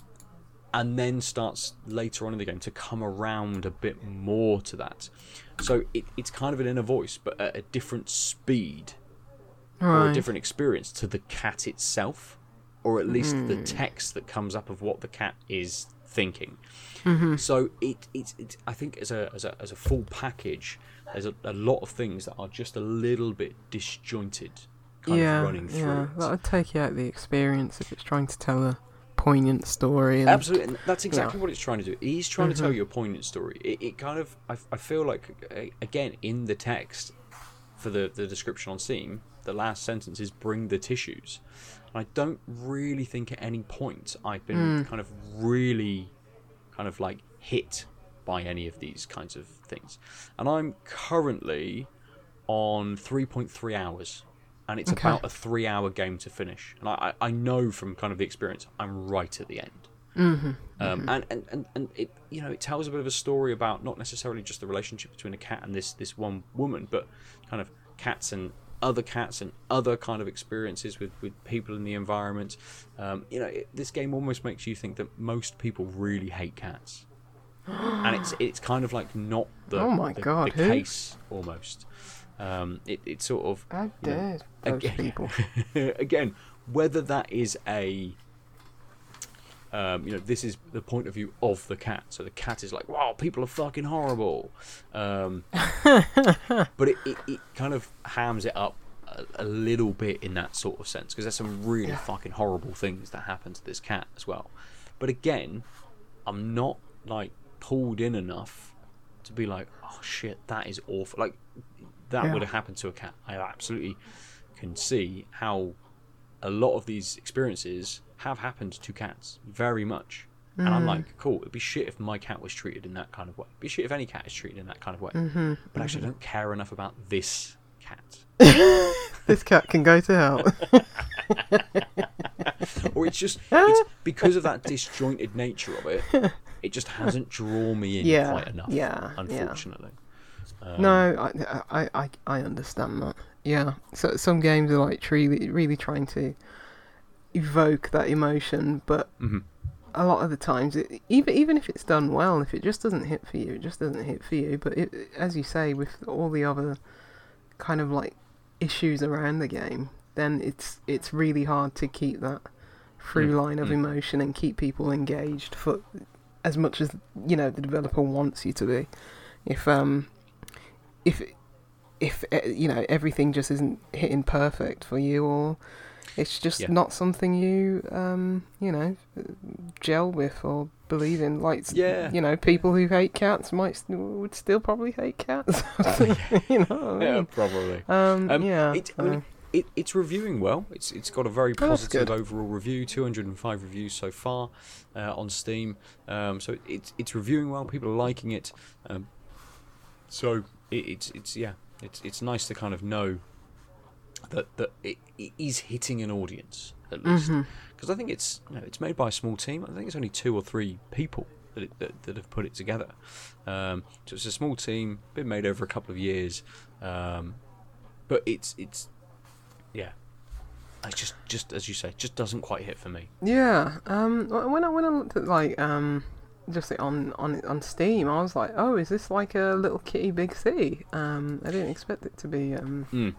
and then starts later on in the game to come around a bit more to that. So it, it's kind of an inner voice, but at a different speed, right. or a different experience to the cat itself, or at least mm. the text that comes up of what the cat is thinking. Mm-hmm. So it, it, it, I think as a as a as a full package, there's a, a lot of things that are just a little bit disjointed, kind yeah, of running through. Yeah, it. that would take you out of the experience if it's trying to tell a poignant story. And, Absolutely, and that's exactly yeah. what it's trying to do. He's trying mm-hmm. to tell you a poignant story. It, it kind of, I, I feel like, again, in the text for the, the description on Steam, the last sentence is bring the tissues. And I don't really think at any point I've been mm. kind of really kind of like hit by any of these kinds of things. And I'm currently on three point three hours. And it's okay. about a three-hour game to finish. And I, I know from kind of the experience, I'm right at the end. Mm-hmm. Um, mm-hmm. And, and, and, and it, you know, it tells a bit of a story about not necessarily just the relationship between a cat and this, this one woman, but kind of cats and other cats and other kind of experiences with, with people in the environment. Um, you know, it, this game almost makes you think that most people really hate cats, and it's it's kind of like not the, Oh my the, God, the who? case almost. Um, it it's sort of How you dare know, those again, people? again, whether that is a Um, you know, this is the point of view of the cat. So the cat is like, wow, people are fucking horrible. Um, but it, it, it kind of hams it up a, a little bit in that sort of sense, because there's some really Yeah. fucking horrible things that happen to this cat as well. But again, I'm not like pulled in enough to be like, oh shit, that is awful. Like, that Yeah. would have happened to a cat. I absolutely can see how a lot of these experiences have happened to cats, very much. And I'm like, cool, it'd be shit if my cat was treated in that kind of way. It'd be shit if any cat is treated in that kind of way. Mm-hmm. But actually, I don't care enough about this cat. This cat can go to hell. Or it's just, it's because of that disjointed nature of it, it just hasn't drawn me in Yeah, quite enough, yeah, unfortunately. Um, No, I, I, I, I understand that. Yeah, so some games are like really, really trying to evoke that emotion, but mhm. a lot of the times, it, even even if it's done well, if it just doesn't hit for you, it just doesn't hit for you. But it, as you say, with all the other kind of like issues around the game, then it's it's really hard to keep that through Mm, line of mm. emotion and keep people engaged for as much as, you know, the developer wants you to be. If um if if uh, you know, everything just isn't hitting perfect for you, or it's just Yeah. not something you um you know gel with or believe in, like s- Yeah. you know, people who hate cats might st- would still probably hate cats. You know what I Yeah, mean? probably. Um, Um, yeah. it, I so- mean, it, it's reviewing well. It's it's got a very Oh, that's positive good. overall review. two hundred five reviews so far uh, on Steam. Um, so it's it's reviewing well. People are liking it. Um, so it, it's it's yeah, it's it's nice to kind of know that that it, it is hitting an audience at least. Mhm. Because I think it's you know, it's made by a small team. I think it's only two or three people that it, that, that have put it together. Um, so it's a small team, been made over a couple of years, um, but it's it's yeah, it's just just as you say, just doesn't quite hit for me. Yeah. Um. wh- When I when I looked at like um just on on on Steam, I was like, oh, is this like a Little Kitty Big City? Um. I didn't expect it to be um Mm.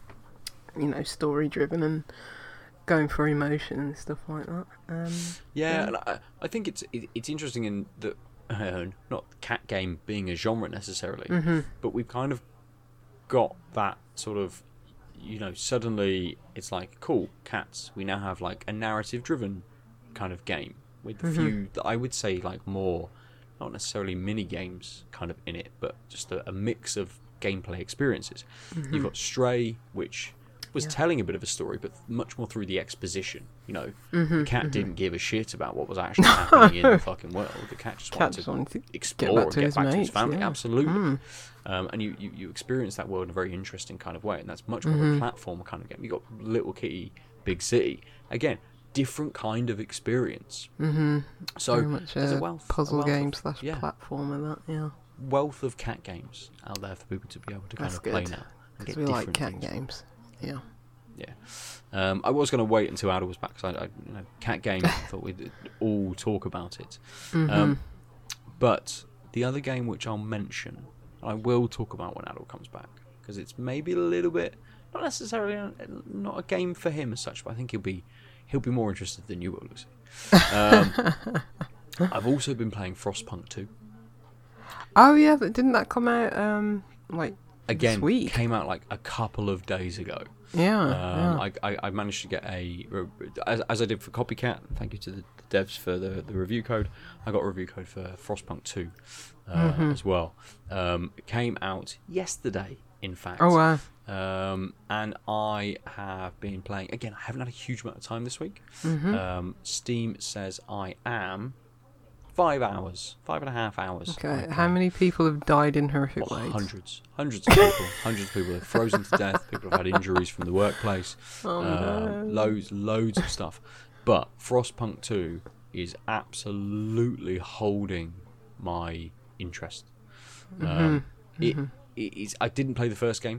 you know, story driven and going for emotion and stuff like that. Um. Yeah, Yeah. and I, I think it's it, it's interesting in that uh, not cat game being a genre necessarily, Mhm. but we've kind of got that sort of, you know, suddenly it's like, cool, cats, we now have like a narrative driven kind of game with a Mhm. few that I would say like more, not necessarily mini games kind of in it, but just a, a mix of gameplay experiences. Mhm. You've got Stray, which was Yeah. telling a bit of a story, but much more through the exposition. You know, Mhm, the cat mhm. didn't give a shit about what was actually happening in the fucking world. The cat just Cat wanted just to wanted to explore back and to get his back to his mates, family. yeah. Absolutely. Mm. Um, and you, you, you experience that world in a very interesting kind of way, and that's much more of Mhm. a platform kind of game. You got Little Kitty, Big City. Again, different kind of experience. Mhm. So Very much there's a a wealth, a puzzle wealth game of- slash yeah. platformer. That yeah. wealth of cat games out there for people to be able to kind That's of play good, now. And Because get we like different cat things. games. Yeah. Yeah, um, I was going to wait until Adel was back because I, I, you know, cat game. I thought we'd all talk about it. Mhm. Um, but the other game which I'll mention, I will talk about when Adel comes back, because it's maybe a little bit, not necessarily a, not a game for him as such, but I think he'll be he'll be more interested than you will, Lucy. Um, I've also been playing Frostpunk two. Oh yeah, but didn't that come out um like Again, this week? came out like a couple of days ago. Yeah. Um, yeah. I, I, I managed to get a, as, as I did for Copycat, thank you to the devs for the, the review code, I got a review code for Frostpunk two uh, Mhm. as well. Um, it came out yesterday, in fact. Oh wow. Um, and I have been playing, again, I haven't had a huge amount of time this week. Mhm. Um, Steam says I am five hours, five and a half hours. Okay. I've How played. many people have died in horrific Oh, ways? hundreds, hundreds of people, hundreds of people have frozen to death. People have had injuries from the workplace. Oh, um, no. loads, loads of stuff. But Frostpunk two is absolutely holding my interest. Um, Mhm. it, Mhm. it is. I didn't play the first game,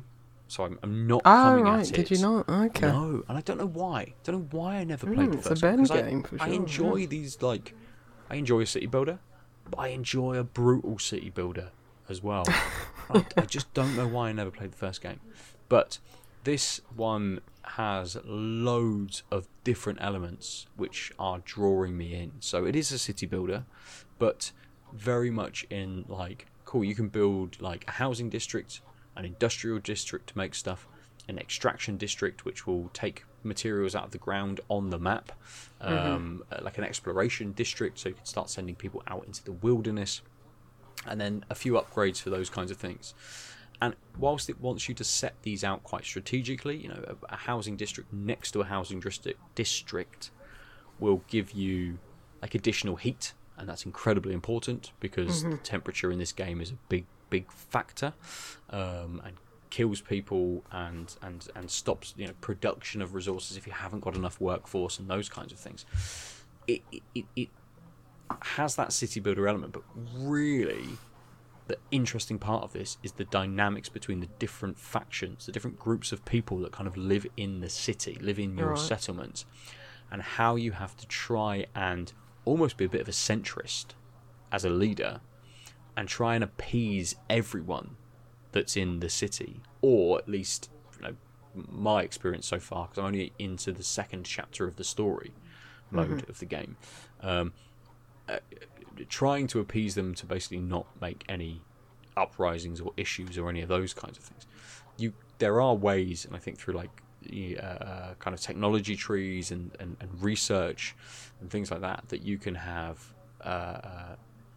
so I'm, I'm not Oh, coming right. at it. Did you not? Okay. No, and I don't know why. Don't know why I never Mm, played the it's a first Ben one. 'cause game I, for I sure, enjoy yeah. these, like, I enjoy a city builder, but I enjoy a brutal city builder as well. I, I just don't know why I never played the first game. But this one has loads of different elements which are drawing me in. So it is a city builder, but very much in, like, cool, you can build like a housing district, an industrial district to make stuff, an extraction district which will take materials out of the ground on the map, um, mm-hmm. like an exploration district, so you can start sending people out into the wilderness, and then a few upgrades for those kinds of things. And whilst it wants you to set these out quite strategically, you know, a, a housing district next to a housing district district will give you like additional heat, and that's incredibly important because mm-hmm. the temperature in this game is a big, big factor, um, and kills people and, and, and stops, you know, production of resources if you haven't got enough workforce and those kinds of things. It it, it has that city builder element, but really the interesting part of this is the dynamics between the different factions, the different groups of people that kind of live in the city, live in your right. settlement, and how you have to try and almost be a bit of a centrist as a leader and try and appease everyone that's in the city, or at least, you know, my experience so far, because I'm only into the second chapter of the story mode mm-hmm. of the game, um, uh, trying to appease them to basically not make any uprisings or issues or any of those kinds of things. You there are ways, and I think through like uh, kind of technology trees and, and, and research and things like that, that you can have uh, uh,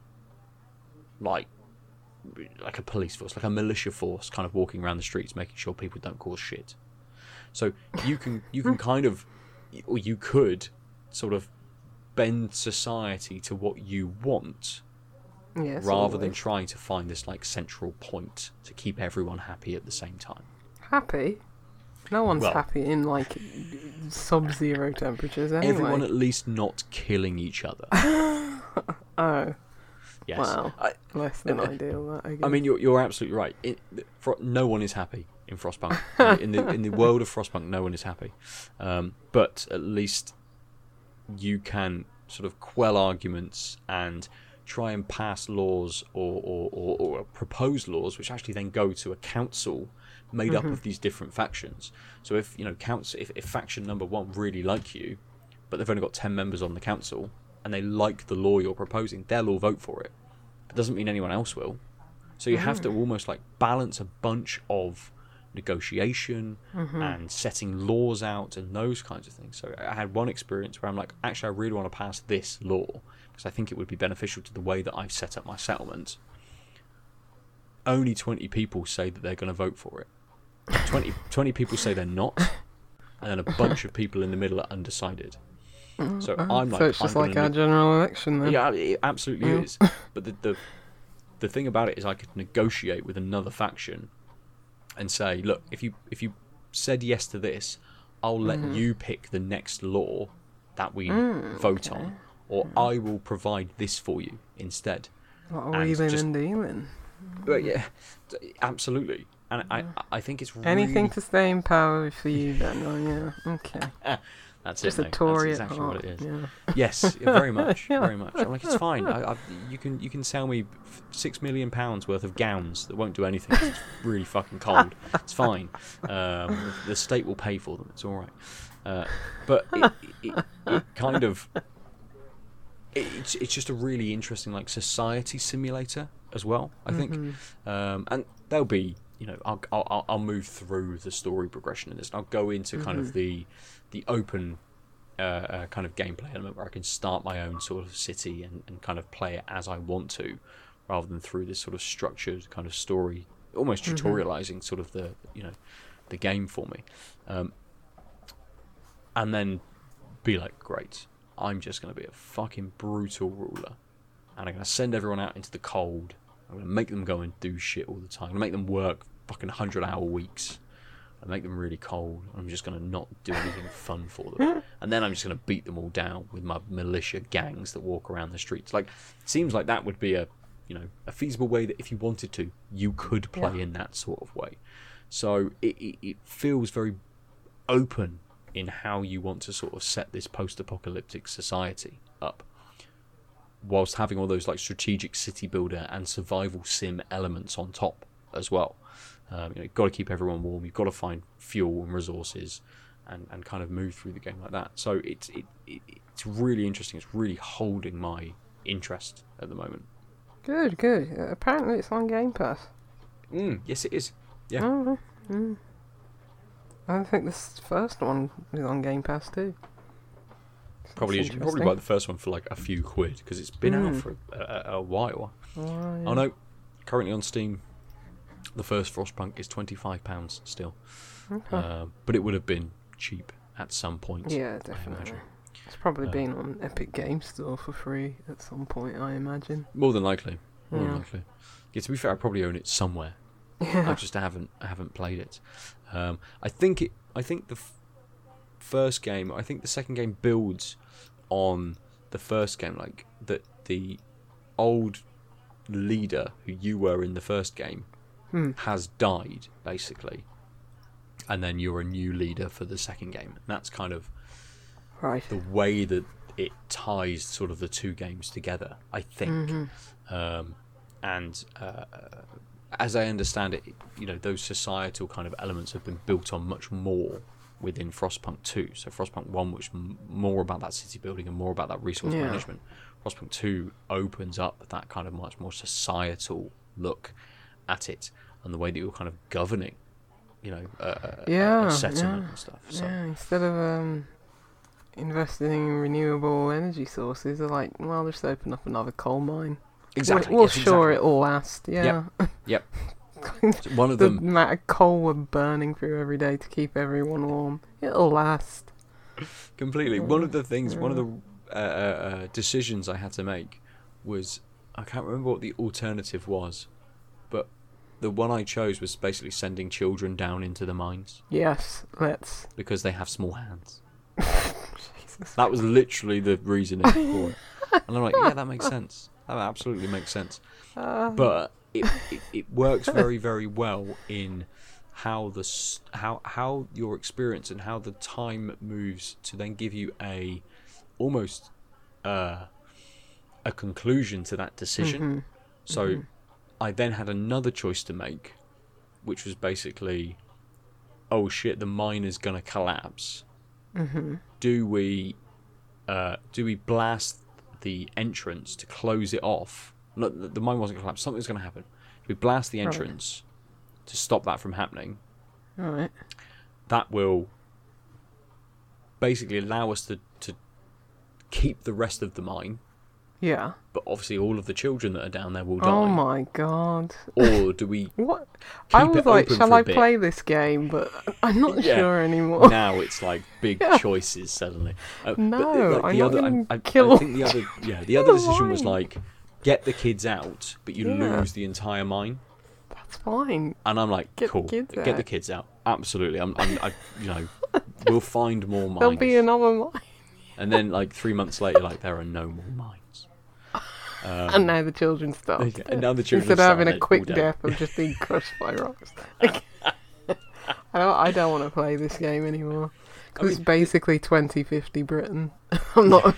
like like a police force, like a militia force, kind of walking around the streets, making sure people don't cause shit. So you can you can kind of, or you could sort of bend society to what you want, yes, rather always. than trying to find this like central point to keep everyone happy at the same time. Happy? No one's well, happy in like sub-zero temperatures anyway. Everyone at least not killing each other. Oh. Yes. Wow. I, Less than uh, ideal, that, I guess. I mean, you're you're absolutely right. It, for, no one is happy in Frostpunk. in the in the world of Frostpunk, no one is happy. Um, but at least you can sort of quell arguments and try and pass laws or or, or, or propose laws, which actually then go to a council made mm-hmm. up of these different factions. So if you know, council, if, if faction number one really like you, but they've only got ten members on the council, and they like the law you're proposing, they'll all vote for it. It doesn't mean anyone else will. So you mm. have to almost like balance a bunch of negotiation mm-hmm. and setting laws out and those kinds of things. So I had one experience where I'm like, actually, I really want to pass this law because I think it would be beneficial to the way that I've set up my settlement. Only twenty people say that they're going to vote for it. twenty, twenty people say they're not, and then a bunch of people in the middle are undecided. So oh, I'm like, so it's just I'm like our ne- general election then. Yeah, it absolutely yeah. is. But the, the the thing about it is, I could negotiate with another faction and say, look, if you if you said yes to this, I'll let mm. you pick the next law that we mm, vote okay. on, or mm. I will provide this for you instead. What are we even dealing? But yeah, absolutely. And I I think it's really... anything to stay in power for you then. Oh yeah, okay. That's just it, a Tory That's exactly heart. what it is. Yeah. Yes, very much, yeah. very much. I'm like, it's fine. I, I, you can you can sell me six million pounds worth of gowns that won't do anything. It's really fucking cold. It's fine. Um, the state will pay for them. It's all right. Uh, but it, it, it kind of it, it's it's just a really interesting like society simulator as well. I think, mm-hmm. um, and there'll be you know I'll I'll I'll move through the story progression in this. And I'll go into kind mm-hmm. of the the open uh, uh, kind of gameplay element where I can start my own sort of city and, and kind of play it as I want to, rather than through this sort of structured kind of story, almost mm-hmm. tutorializing sort of the you know the game for me, um, and then be like, great, I'm just going to be a fucking brutal ruler, and I'm going to send everyone out into the cold. I'm going to make them go and do shit all the time. I'm going to make them work fucking hundred hour weeks. I make them really cold. I'm just going to not do anything fun for them. And then I'm just going to beat them all down with my militia gangs that walk around the streets. Like, it seems like that would be a, you know, a feasible way that if you wanted to, you could play yeah. in that sort of way. So it, it, it feels very open in how you want to sort of set this post-apocalyptic society up, whilst having all those like strategic city builder and survival sim elements on top as well. Um, you know, you've got to keep everyone warm. You've got to find fuel and resources, and, and kind of move through the game like that. So it's it, it it's really interesting. It's really holding my interest at the moment. Good, good. Uh, apparently it's on Game Pass. Mm, yes, it is. Yeah. Oh, mm. I think this first one is on Game Pass too. Probably is. You can probably buy the first one for like a few quid because it's been mm. out for a, a, a while. Oh, yeah. Oh no, currently on Steam, the first Frostpunk is twenty-five pounds still. Okay. Uh, but it would have been cheap at some point. Yeah, definitely. It's probably uh, been on Epic Games Store for free at some point, I imagine. More than likely. More yeah. than likely. Yeah, to be fair, I probably own it somewhere. Yeah. I just haven't I haven't played it. Um, I think it. I think the f- first game. I think the second game builds on the first game. Like that, the old leader who you were in the first game hmm. has died basically, and then you're a new leader for the second game. And that's kind of right. the way that it ties sort of the two games together. I think, mm-hmm. um, and. Uh, As I understand it, you know, those societal kind of elements have been built on much more within Frostpunk two. So Frostpunk one was m- more about that city building and more about that resource yeah. management. Frostpunk two opens up that kind of much more societal look at it and the way that you're kind of governing, you know, a, yeah, a settlement yeah. and stuff. So. Yeah, instead of um, investing in renewable energy sources, they're like, well, just open up another coal mine. Exactly. Well, yes, sure, exactly. it'll last. Yeah. Yep. yep. So one of the them. amount of coal we're burning through every day to keep everyone warm, it'll last. Completely. One of the things, yeah. one of the uh, uh, decisions I had to make was, I can't remember what the alternative was, but the one I chose was basically sending children down into the mines. Yes, let's. Because they have small hands. That was literally the reasoning for it. And I'm like, yeah, that makes sense. That absolutely makes sense. Uh, but it, it it works very, very well in how the how how your experience and how the time moves to then give you a almost uh, a conclusion to that decision. Mm-hmm. So mm-hmm. I then had another choice to make, which was basically, oh shit, the mine is gonna collapse. Mm-hmm. Do we uh, do we blast the entrance to close it off? Look, the mine wasn't collapsed. Something's going to happen. We blast the entrance right. to stop that from happening. All right. That will basically allow us to, to keep the rest of the mine. Yeah. But obviously, all of the children that are down there will die. Oh my god. Or do we? What? Keep I was it like, open shall for a I bit? play this game? But I'm not Yeah. sure anymore. Now it's like big Yeah. choices suddenly. Uh, No, but, like, I'm the not other, gonna I, I, kill I think the other, yeah, the other the decision was mine. like, get the kids out, but you Yeah. lose the entire mine. That's fine. And I'm like, Get the cool, kids get out. the kids out. Absolutely. I'm, I'm I, you know, we'll find more mines. There'll be another mine. And then, like three months later, like there are no more mines. Um, And now the children stop. yeah, and now the children Instead of start having a it quick all day. death of just being crushed by rocks. Like, I don't, I don't want to play this game anymore. Because I it's mean- basically twenty fifty Britain. I'm not...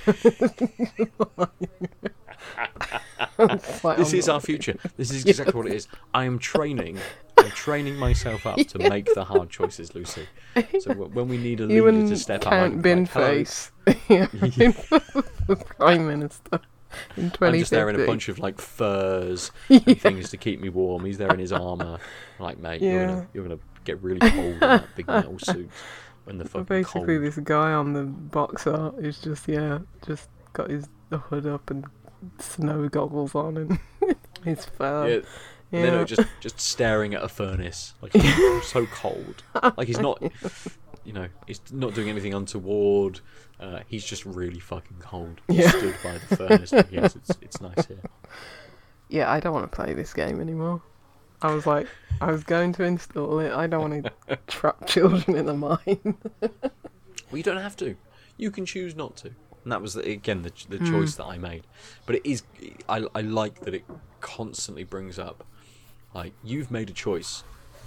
It's like, This I'm is not- our future. This is exactly what it is. I am training. I'm training myself up to make the hard choices, Lucy. So w- when we need a You leader and to step up, I Count can be like, "Hello." Binface. Yeah, the Prime Minister in twenty fifty. I'm just there in a bunch of like furs and Yeah. things to keep me warm. He's there in his armour. I'm like, mate, you're Yeah. gonna you're gonna get really cold in that big metal suit when the But fucking basically, cold. this guy on the box art is just, yeah, just got his hood up and snow goggles on and his fur. Yeah. Yeah. And then like, just just staring at a furnace, like he's so cold. Like he's not, you know, he's not doing anything untoward. Uh, he's just really fucking cold. He Yeah. stood by the furnace. Like, yes, it's it's nice here. Yeah, I don't want to play this game anymore. I was like, I was going to install it. I don't want to trap children in a mine. Well, you don't have to. You can choose not to. And that was again the the Hmm. choice that I made. But it is, I I like that it constantly brings up, like you've made a choice.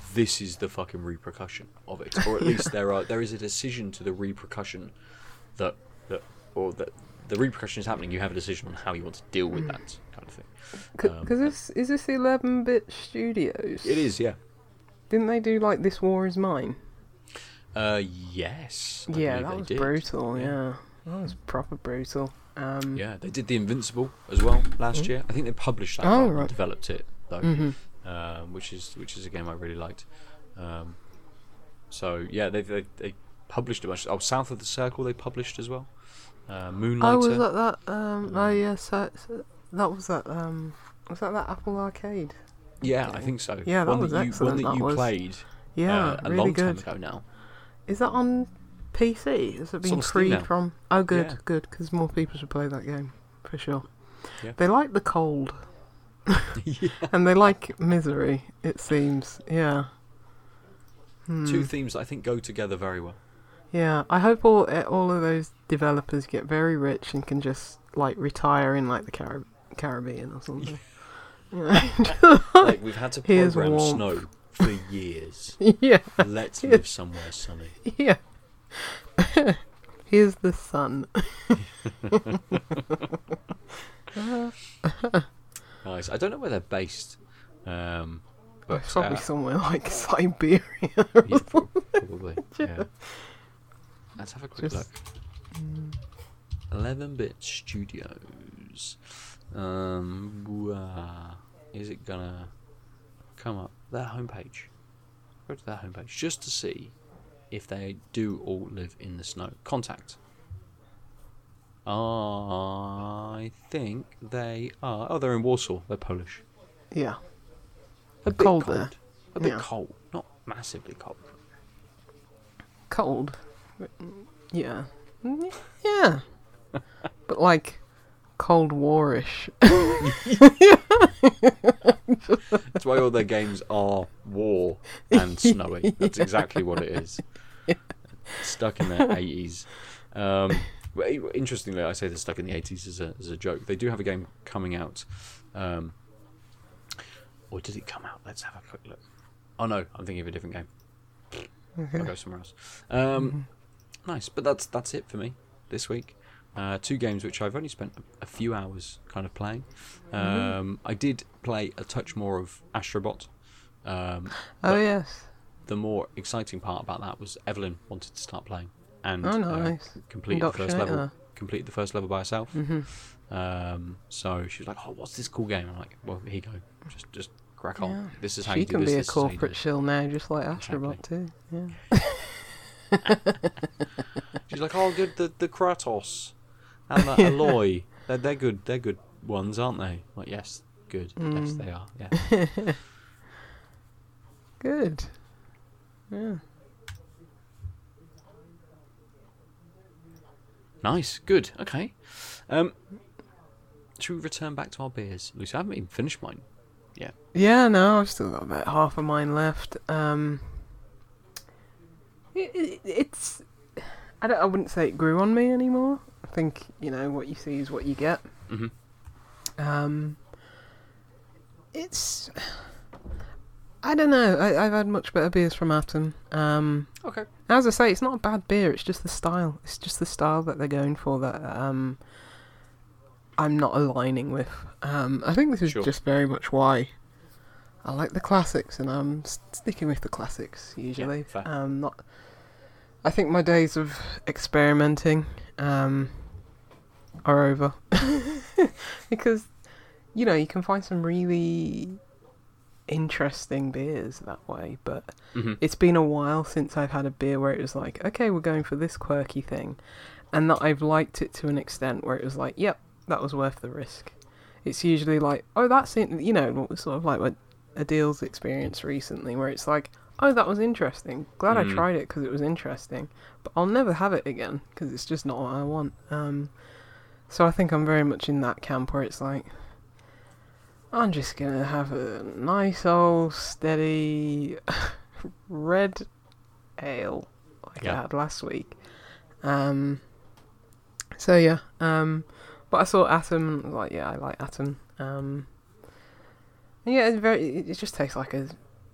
this is the fucking repercussion of it, or at least there are there is a decision to the repercussion that that or that the repercussion is happening. You have a decision on how you want to deal with that kind of thing. Because Um, this is this eleven-bit Studios? It is, yeah. Didn't they do like This War Is Mine? Uh, yes. I yeah, believe that they was did. brutal. Yeah. Yeah. that was proper brutal. Um, Yeah, they did the Invincible as well last Mm. year. I think they published that Oh, rather than right. developed it though, mhm. um, which is which is a game I really liked. Um, so yeah, they they they published a bunch. Oh, South of the Circle they published as well. Uh, Moonlighter. Oh, was that that? Um, oh, Um, yeah. So, so that was that. Um, was that that Apple Arcade? Yeah, I game? think so. Yeah, that one was that you, excellent, One that that you was. played Yeah, uh, a really long good. time ago now. Is that on P C? Has it It's been on Steam freed now. from? Oh, good, Yeah. good, because more people should play that game for sure. Yeah. They like the cold, Yeah. and they like misery. It seems, yeah. Hmm. Two themes that I think go together very well. Yeah, I hope all eh, all of those developers get very rich and can just like retire in like the Carib- Caribbean or something. Yeah. Like we've had to Here's program warmth. snow for years. yeah, Let's live somewhere sunny. yeah. Here's the sun. Nice. I don't know where they're based. Um, but It's probably uh, somewhere like Siberia. yeah, prob- probably. Yeah. Let's have a quick Just- look. eleven-bit Studios. Um, wah, is it gonna come up? Their homepage. Go to their homepage just to see if they do all live in the snow. Contact. I think they are. Oh, they're in Warsaw. They're Polish. Yeah. A bit Cold cold. there. A bit Yeah. cold. Not massively cold. Cold. Yeah. Mm, yeah. But like Cold War-ish. That's why all their games are war and snowy. That's exactly what it is. Stuck in the eighties. Um, but interestingly, I say they're stuck in the eighties as a as a joke. They do have a game coming out. Um, or did it come out? Let's have a quick look. Oh no, I'm thinking of a different game. I'll go somewhere else. Um, nice, but that's that's it for me this week. Uh, two games which I've only spent a, a few hours kind of playing. Um, I did play a touch more of Astrobot. Um, Oh but yes. the more exciting part about that was Evelyn wanted to start playing and Oh uh, nice. complete the first level. Indoctrinator. Complete the first level by herself. Mhm. Um, so she was like, "Oh, what's this cool game?" I'm like, "Well, here you go. Just just crack on. Yeah. This is how She you do can this. be a this is how you do corporate this." shill now, just like Exactly. Astrobot too. Yeah. She's like, "Oh, good. The the Kratos and the Aloy. They're they're good. They're good ones, aren't they?" I'm like, yes, good. Yes, Mm. they are. Yeah. Good. Yeah. Nice. Good. Okay. Um, should we return back to our beers, Lucy? I haven't even finished mine. Yeah, no, I've still got about half of mine left. Um, it, it, it's, I don't, I wouldn't say it grew on me anymore. I think you know what you see is what you get. Mhm. Um, it's, I don't know. I, I've had much better beers from Atom. Um, Okay. as I say, it's not a bad beer. It's just the style. It's just the style that they're going for that um, I'm not aligning with. Um, I think this is Sure. just very much why I like the classics, and I'm s- sticking with the classics usually. fair. um, not. I think my days of experimenting um, are over because you know you can find some really interesting beers that way, but Mm-hmm. it's been a while since I've had a beer where it was like, okay, we're going for this quirky thing, and that I've liked it to an extent where it was like, yep, that was worth the risk. It's usually like, oh, that's it, you know, sort of like what a deals experience recently, where it's like, oh, that was interesting. Glad Mm. I tried it because it was interesting, but I'll never have it again because it's just not what I want. Um, so I think I'm very much in that camp where it's like, I'm just gonna have a nice old steady red ale like Yeah. I had last week. Um, so yeah, um, but I saw Atom and was like, yeah, I like Atom. Um, and yeah, it's very. It it just tastes like a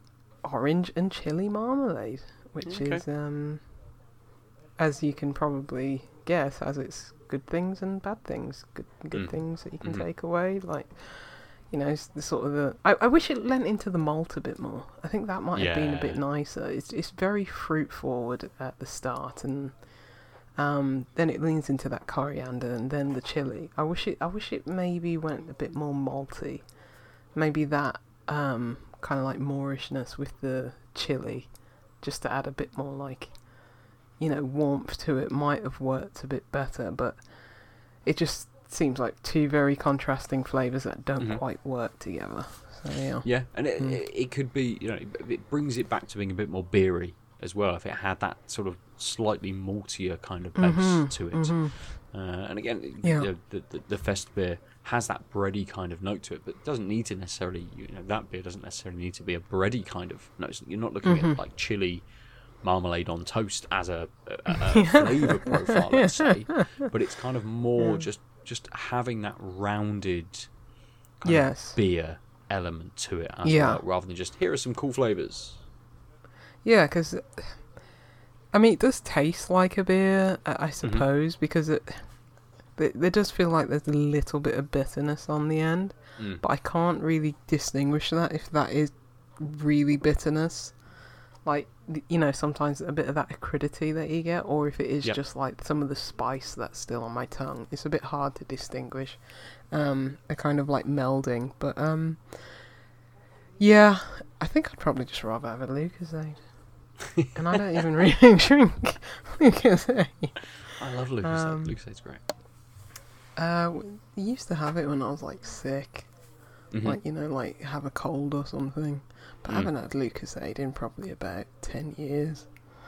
orange and chili marmalade, which Okay. is, um, as you can probably guess, has its good things and bad things. Good good Mm. things that you can Mhm. take away, like, you know, it's the sort of the. I, I wish it lent into the malt a bit more. I think that might have been a bit Yeah. nicer. It's it's very fruit forward at the start, and um, then it leans into that coriander, and then the chili. I wish it. I wish it maybe went a bit more malty. Maybe that um, kind of like Moorishness with the chili, just to add a bit more like, you know, warmth to it might have worked a bit better, but it just seems like two very contrasting flavours that don't Mhm. quite work together. So yeah. Yeah, and it, Mm. it, it could be, you know, it, it brings it back to being a bit more beery as well if it had that sort of slightly maltier kind of base Mhm, to it. mhm. Uh, and again, Yeah. you know, the, the the Fest beer has that bready kind of note to it, but it doesn't need to necessarily, you know, that beer doesn't necessarily need to be a bready kind of note. You're not looking Mhm. at like chili marmalade on toast as a, a, a flavour profile, let's say, but it's kind of more Yeah. just just having that rounded kind Yes. of beer element to it as Yeah. well, rather than just here are some cool flavours. Yeah, because I mean, it does taste like a beer, I, I suppose, because it, it there does feel like there's a little bit of bitterness on the end, Mm. but I can't really distinguish that if that is really bitterness, like, you know, sometimes a bit of that acridity that you get, or if it is Yep. just like some of the spice that's still on my tongue. It's a bit hard to distinguish. Um, they're kind of like melding, but um, yeah, I think I'd probably just rather have a Lucozade. And I don't even really drink Lucozade. I love Lucozade. Um, Lucosade's great. Uh, w- I used to have it when I was like sick, Mhm. like, you know, like have a cold or something. But I Mm. haven't had Lucozade in probably about ten years.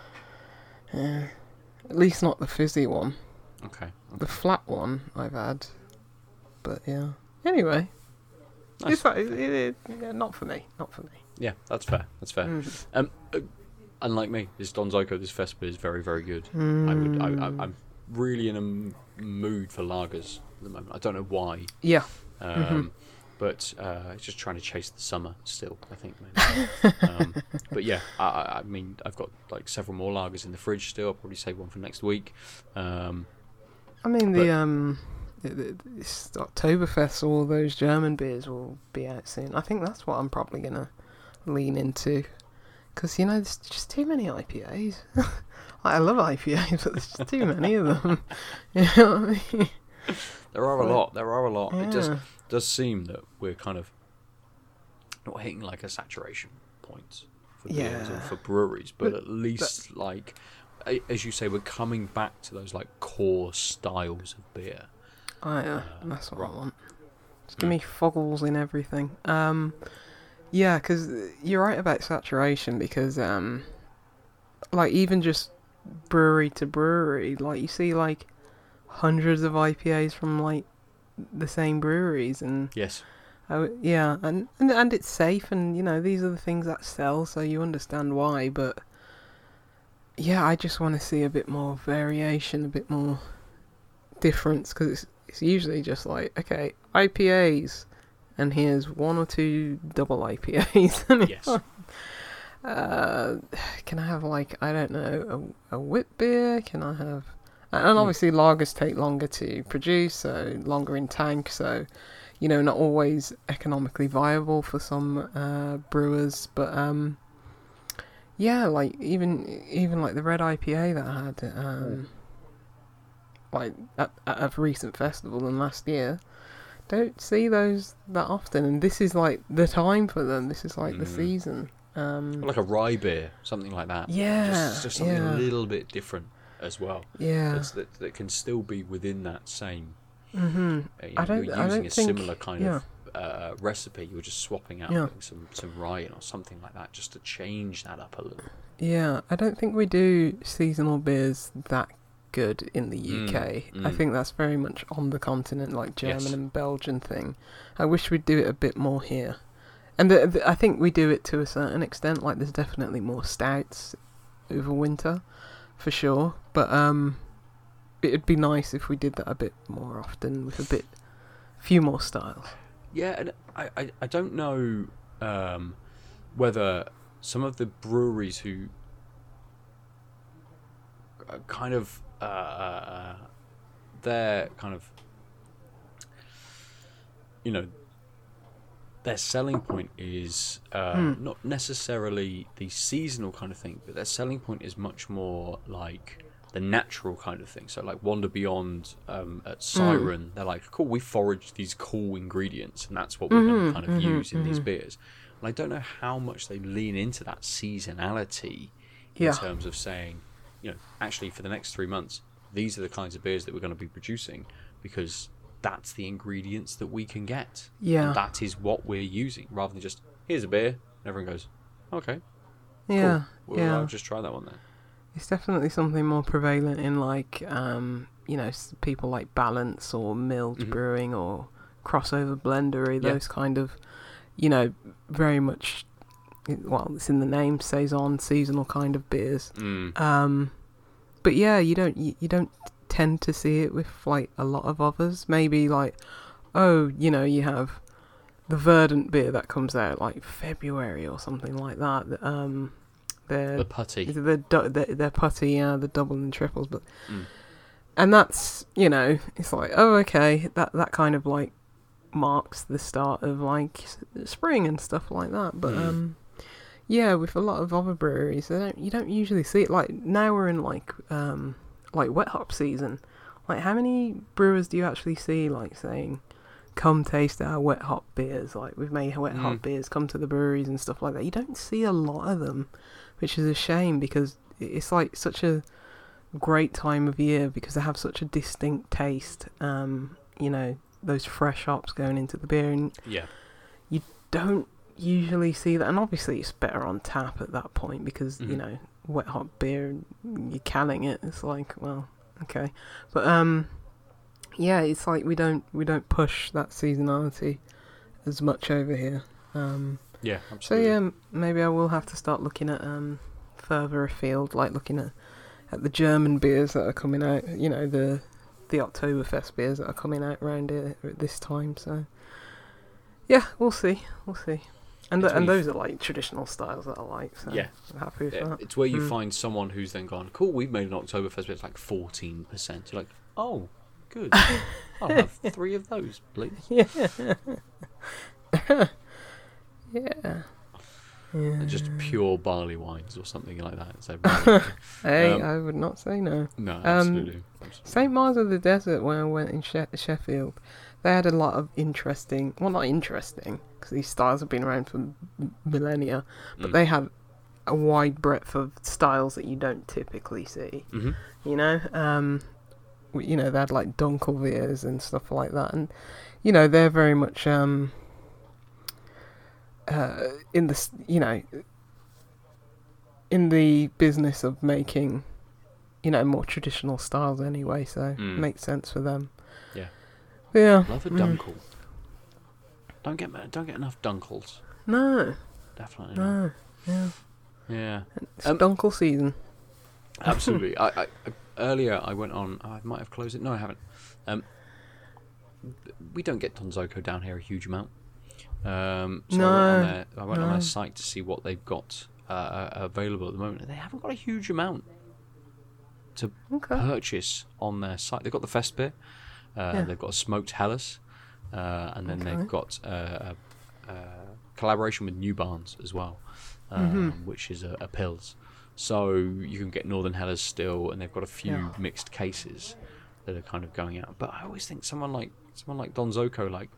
Yeah, at least not the fizzy one. Okay. The okay. flat one I've had, but yeah. Anyway, Nice. it's like, it, it, yeah, not for me, not for me. Yeah, that's fair. That's fair. Mm. Um, uh, unlike me, this Don Zyko, this Fest beer is very, very good. I would. I, I, Mm. I'm really in a m- mood for lagers at the moment. I don't know why. Yeah. Um, Mhm. But uh, it's just trying to chase the summer still, I think. Maybe. um, but yeah, I, I I mean, I've got like several more lagers in the fridge still. I'll probably save one for next week. Um, I mean, But- the um, the, the, this Oktoberfest, all those German beers will be out soon. I think that's what I'm probably gonna lean into, because, you know, there's just too many I P As. Like, I love I P As, but there's just too many of them. You know what I mean? there are a But- lot. There are a lot. It does Yeah. does seem that we're kind of not hitting like a saturation point for beers or Yeah. for breweries, but, But- at least like a- as you say, we're coming back to those like core styles of beer. Oh, yeah, Uh, that's what right. I want. Just give me foggles in everything. Um, yeah, because you're right about saturation, because um, like, even just brewery to brewery, like, you see like hundreds of I P As from like the same breweries, and Yes. oh, yeah, and, and and it's safe, and, you know, these are the things that sell, so you understand why. But yeah, I just want to see a bit more variation, a bit more difference, because it's it's usually just like, okay, I P As, and here's one or two double I P As. And it's Yes. like, uh, can I have, like, I don't know, a, a wit beer? Can I have? And Hmm. obviously lagers take longer to produce, so longer in tank, so, you know, not always economically viable for some uh, brewers. But um, yeah, like, even even like the red I P A that I had, um, like at, at a recent festival than last year, don't see those that often, and this is like the time for them. This is like the Mm. season. Um, Like a rye beer, something like that. Yeah, Just, just something yeah. a little bit different as well. yeah. That's, that, that can still be within that same. Mm-hmm. Uh, you I know, don't- you're I using don't a think- similar kind yeah. of uh, recipe. You're just swapping out Yeah. putting some, some rye in or something like that, just to change that up a little. Yeah, I don't think we do seasonal beers that good in the U K. Mm, I mm. think that's very much on the continent, like German Yes. and Belgian thing. I wish we'd do it a bit more here. And the, the, I think we do it to a certain extent. Like, there's definitely more stouts over winter, for sure. But um, it'd be nice if we did that a bit more often, with a bit, few more styles. Yeah, and I, I, I don't know um, whether some of the breweries who are kind of uh, they're kind of you know their selling point is uh, Hmm. not necessarily the seasonal kind of thing, but their selling point is much more like the natural kind of thing. So like Wander Beyond um, at Siren, they're like, cool, we foraged these cool ingredients, and that's what we're going to kind of use in these beers. And I don't know how much they lean into that seasonality in Yeah. terms of saying, you know, actually for the next three months, these are the kinds of beers that we're going to be producing because that's the ingredients that we can get. Yeah. And that is what we're using, rather than just, here's a beer, and everyone goes, okay, Yeah. cool. Well, yeah. I'll just try that one then. It's definitely something more prevalent in like um, you know, s- people like Balance or Milled Mhm. Brewing or Crossover Blendery, Yeah. those kind of, you know, very much, well, it's in the name, saison, seasonal kind of beers. Mm. Um, but yeah, you don't you, you don't tend to see it with like a lot of others. Maybe like, oh, you know, you have the Verdant beer that comes out like February or something like that. that, Um, they're The putty. the du- the their putty, yeah, the double and triples, but Mm. and that's, you know, it's like, oh, okay, that that kind of like marks the start of like s- spring and stuff like that. But Mm. um, yeah, with a lot of other breweries, they don't you don't usually see it. Like now we're in like um like wet hop season. Like how many brewers do you actually see like saying, "Come taste our wet hop beers"? Like we've made wet Mm. hop beers. Come to the breweries and stuff like that. You don't see a lot of them, which is a shame because it's like such a great time of year because they have such a distinct taste. Um, you know, those fresh hops going into the beer, and Yeah. don't usually see that. And obviously, it's better on tap at that point because you Mhm. know, wet hop beer, you're canning it. It's like, well, okay, but um, yeah, it's like we don't we don't push that seasonality as much over here. Um, Yeah, so absolutely. yeah, m- maybe I will have to start looking at um further afield, like looking at at the German beers that are coming out. You know, the the Oktoberfest beers that are coming out around here at this time. So yeah, we'll see, we'll see. And It's th- and where you those are like traditional styles that I like. So Yeah. I'm happy with Yeah, that. it's where you Mm. find someone who's then gone, cool, we've made an Oktoberfest, but it's like fourteen percent. You're like, oh, good. I'll have three of those, please. Yeah. yeah. Yeah. And just pure barley wines or something like that. So, really, Hey, um, I would not say no. no, absolutely. absolutely. Saint Mars of the Desert, when I went in she- Sheffield, they had a lot of interesting, well, not interesting, because these styles have been around for m- millennia, but Mm. they had a wide breadth of styles that you don't typically see. Mhm. You know, um, w- you know, they had like Dunkelbeers and stuff like that, and you know, they're very much um, uh, in the s- you know, in the business of making, you know, more traditional styles anyway, so Mm. makes sense for them. Yeah. Yeah. Love a mm. dunkel. Don't get ma- don't get enough dunkels. No, Definitely not. no, yeah. Yeah, It's Um, Dunkel season. absolutely. I, I earlier I went on. I might have closed it. No, I haven't. Um, we don't get Donzoko down here a huge amount. Um, so I went on No, their I went on no. their site to see what they've got uh, available at the moment. And they haven't got a huge amount to Okay. purchase on their site. They've got the Fest beer. Uh, Yeah. They've got a smoked Helles, uh, and then Okay. they've got uh, a, a collaboration with New Barns as well, um, Mhm. which is a, a Pils. So you can get Northern Helles still, and they've got a few Yeah. mixed cases that are kind of going out. But I always think someone like someone like Donzoko, like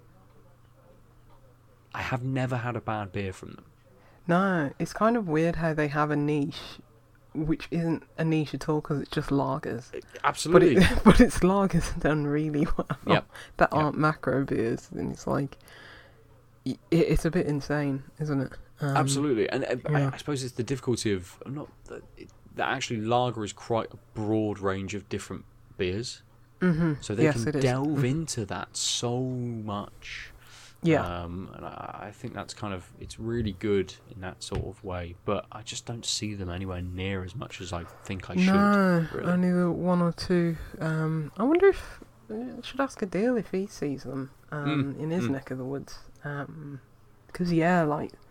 I have never had a bad beer from them. No, it's kind of weird how they have a niche, which isn't a niche at all because it's just lagers. But Absolutely. it, but it's lagers done really well. Yep. That Yep. aren't macro beers, and it's like, y- it, it's a bit insane, isn't it? Um, Absolutely, and uh, yeah. I, I suppose it's the difficulty of not that, it, that actually lager is quite a broad range of different beers, Mm-hmm. so they yes, can it is. delve Mhm. into that so much. Yeah. um, and I, I think that's kind of it's really good in that sort of way. But I just don't see them anywhere near as much as I think I should. no, really. only the one or two. Um, I wonder if I should ask Adil if he sees them um, Mm, in his mm. neck of the woods. Because yeah, like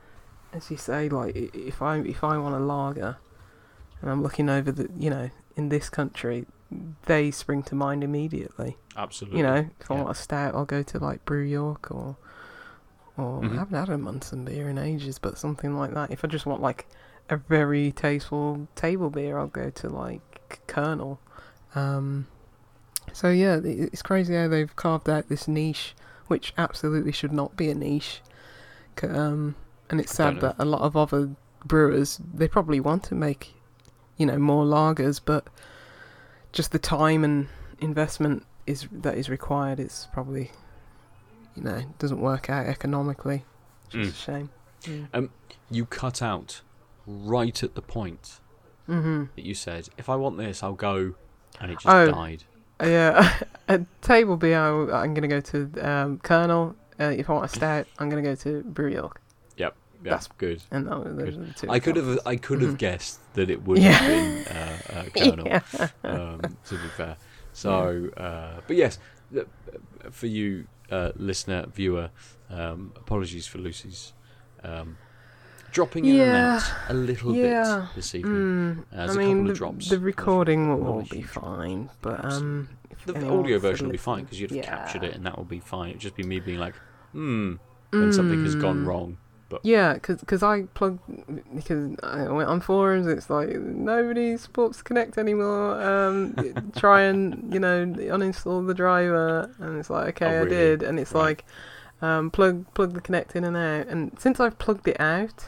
as you say, like i- if I if I want a lager, and I'm looking over the, you know, in this country, they spring to mind immediately. Absolutely. You know, if I Yeah. want a stout, I'll go to like Brew York or, or Mhm. I haven't had a Munson beer in ages, but something like that. If I just want like a very tasteful table beer, I'll go to like Colonel. Um, so yeah, i- it's crazy how they've carved out this niche, which absolutely should not be a niche. C- Um, and it's I don't sad know. that a lot of other brewers, they probably want to make, you know, more lagers, but just the time and investment is that is required is probably, you know, doesn't work out economically. It's just Mm. a shame. Mm. You cut out right at the point Mm-hmm. that you said, if I want this, I'll go, and it just Oh. died. Yeah, at table beer, I, I'm going to go to um, Colonel. Uh, if I want a stout, I'm going to go to Brew York. Yeah, That's- good. And that, those are the two. I could have, examples. I could have Mhm. guessed that it would Yeah. have been uh, uh, Colonel. Yeah. um, to be fair. So, uh, but yes, th- for you, uh, listener, viewer, um, apologies for Lucy's um, dropping in and Yeah. out a little Yeah. bit this evening. Mm, Uh, there's I a mean, couple the, of drops. the recording will Not a all be huge one. fine, but um, if The anyone audio wants to version will be fine listen- because you'd have yeah. captured it and that will be fine. It'd just be me being like, hmm, when something has gone Mm. wrong. But Yeah, because I plugged, because I went on forums, it's like, nobody supports Connect anymore, um, try and, you know, uninstall the driver, and it's like, okay, Oh, I really? did, and it's Right. like, um, plug plug the Connect in and out, and since I've plugged it out,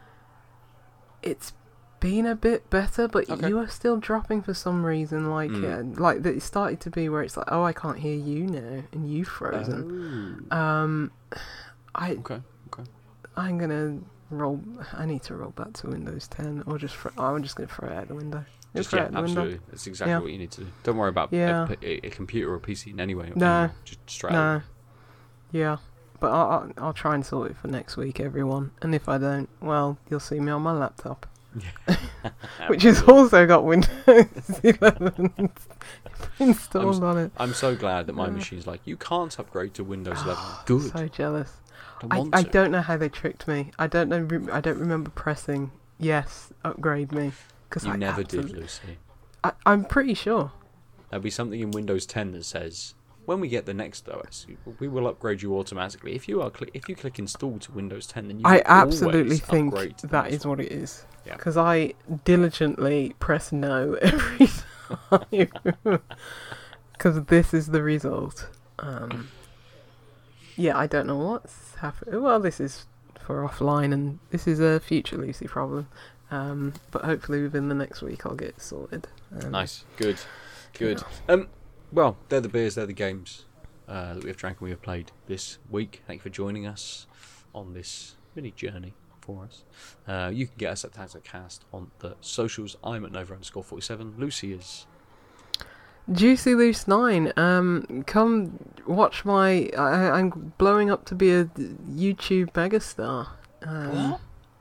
it's been a bit better, but Okay. you are still dropping for some reason, like, Mm. uh, like, that it started to be where it's like, oh, I can't hear you now, and you've frozen. Oh. Um, I, Okay. Okay. I'm gonna roll. I need to roll back to Windows ten, or just. Throw, I'm just gonna throw it out the window. Just, throw it yeah, out the window. absolutely. That's exactly Yeah. what you need to do. Don't worry about Yeah. a, a, a computer or a P C in any way. No. Just straight No. away. Yeah, but I'll, I'll I'll try and sort it for next week, everyone. And if I don't, well, you'll see me on my laptop, which has Absolutely. also got Windows eleven installed on it. I'm so glad that my Yeah. machine's like, you can't upgrade to Windows eleven. Oh, Good. So jealous. Don't I, want I to. don't know how they tricked me. I don't know. Re- I don't remember pressing yes, upgrade me. Because You I never absolutely- did, Lucy. I, I'm pretty sure. There'll be something in Windows ten that says, when we get the next O S, we will upgrade you automatically. If you are cli- if you click install to Windows ten, then you I will absolutely always think upgrade to the that next is one. what it is. Yeah. Because I diligently press no every time. Because this is the result. Um, yeah, I don't know what's happening. Well, this is for offline, and this is a future Lucy problem. Um, but hopefully within the next week I'll get it sorted. Um, Nice, good, good. Um, well, they're the beers, they're the games uh, that we have drank and we have played this week. Thank you for joining us on this mini journey for us. Uh, you can get us at TaxitCast on the socials. I'm at Nova underscore forty-seven. Lucy is. Juicy Loose nine. Um, come watch my. I, I'm blowing up to be a YouTube megastar. Um,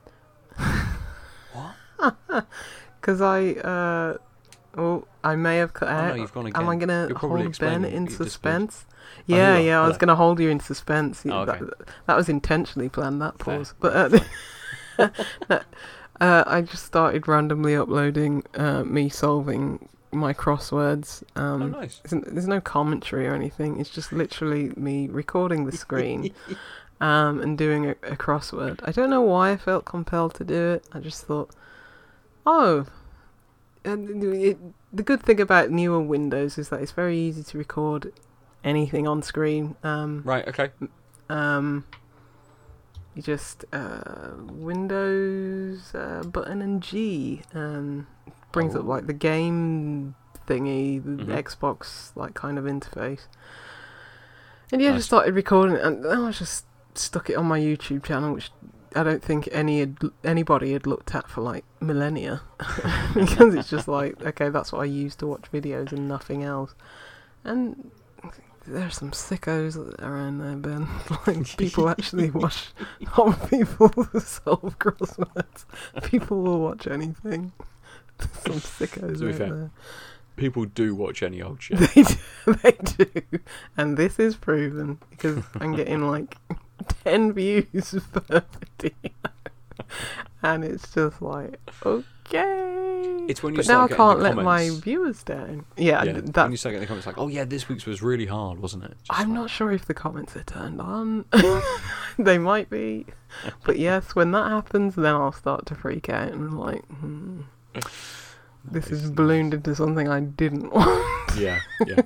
What? Because I. Uh, oh, I may have cut Oh, out. no, you've gone again. Am I gonna You'll probably hold explain Ben what in you've disappeared. suspense? Oh, Yeah, you are. yeah. I was Hello. gonna hold you in suspense. Oh, okay. that, that was intentionally planned. That Fair. pause, but. Uh, no, uh, I just started randomly uploading uh, me solving my crosswords. Um, Oh, nice. there's, there's no commentary or anything. It's just literally me recording the screen um, and doing a, a crossword. I don't know why I felt compelled to do it. I just thought, oh, and it, the good thing about newer Windows is that it's very easy to record anything on screen. Um, Right, okay. um, you just uh, Windows uh, button and G um, brings Oh. up like the game thingy, the Mhm. Xbox like kind of interface. And yeah, I Nice. just started recording it, and then I just stuck it on my YouTube channel, which I don't think any had, anybody had looked at for like millennia, because it's just like, okay, that's what I use to watch videos and nothing else. And there's some sickos around there, Ben. Like, people actually watch, not people solve crosswords. People will watch anything. Some sickos To be out fair. there. People do watch any old shit. They do, they do. And this is proven, because I'm getting like ten views per video. and it's just like, okay. It's when you but start now I getting can't the let my comments. viewers down. Yeah, Yeah, th- when that, you start getting the comments like, oh yeah, this week's was really hard, wasn't it? Just I'm like, not sure if the comments are turned on. They might be. But yes, when that happens, then I'll start to freak out and I'm like, hmm, this nice, is ballooned into something I didn't want. Yeah, yeah.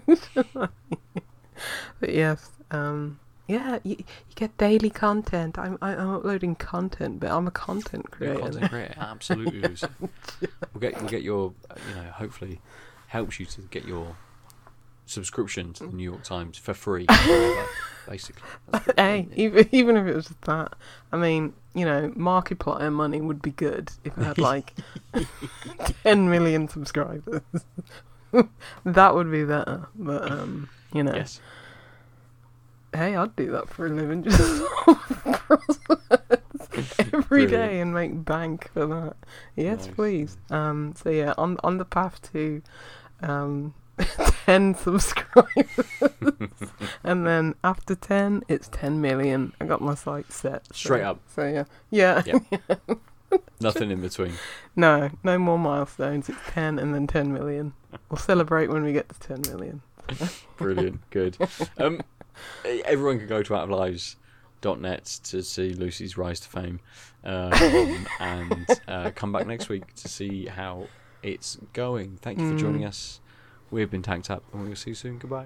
But yes, um, yeah, you, you get daily content. I'm I'm uploading content, but I'm a content You're a creator. content creator, absolutely, Lucy. We'll get we'll get your, uh, you know, hopefully helps you to get your subscription to the New York Times for free, forever, basically. That's what Hey, we need. even even if it was just that, I mean, you know, Markiplier money would be good if I had like ten million subscribers. That would be better, but um, you know, Yes. hey, I'd do that for a living, just solve crosswords every day Brilliant. and make bank for that. Yes, Nice, please. Um, so yeah, on on the path to um ten subscribers, and then after ten, it's ten million. I got my sights set so- Straight up. So yeah, yeah. Yep. Nothing in between. No, no more milestones. It's ten and then ten million. We'll celebrate when we get to ten million. Brilliant. Good. Um, everyone can go to out of lives dot net to see Lucy's rise to fame, um, and uh, come back next week to see how it's going. Thank you for joining Mm. us. We've been Tanked Up, and we'll see you soon. Goodbye.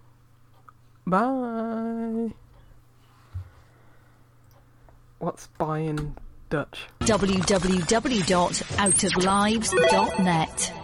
Bye. What's bye in Dutch? w w w dot out of lives dot net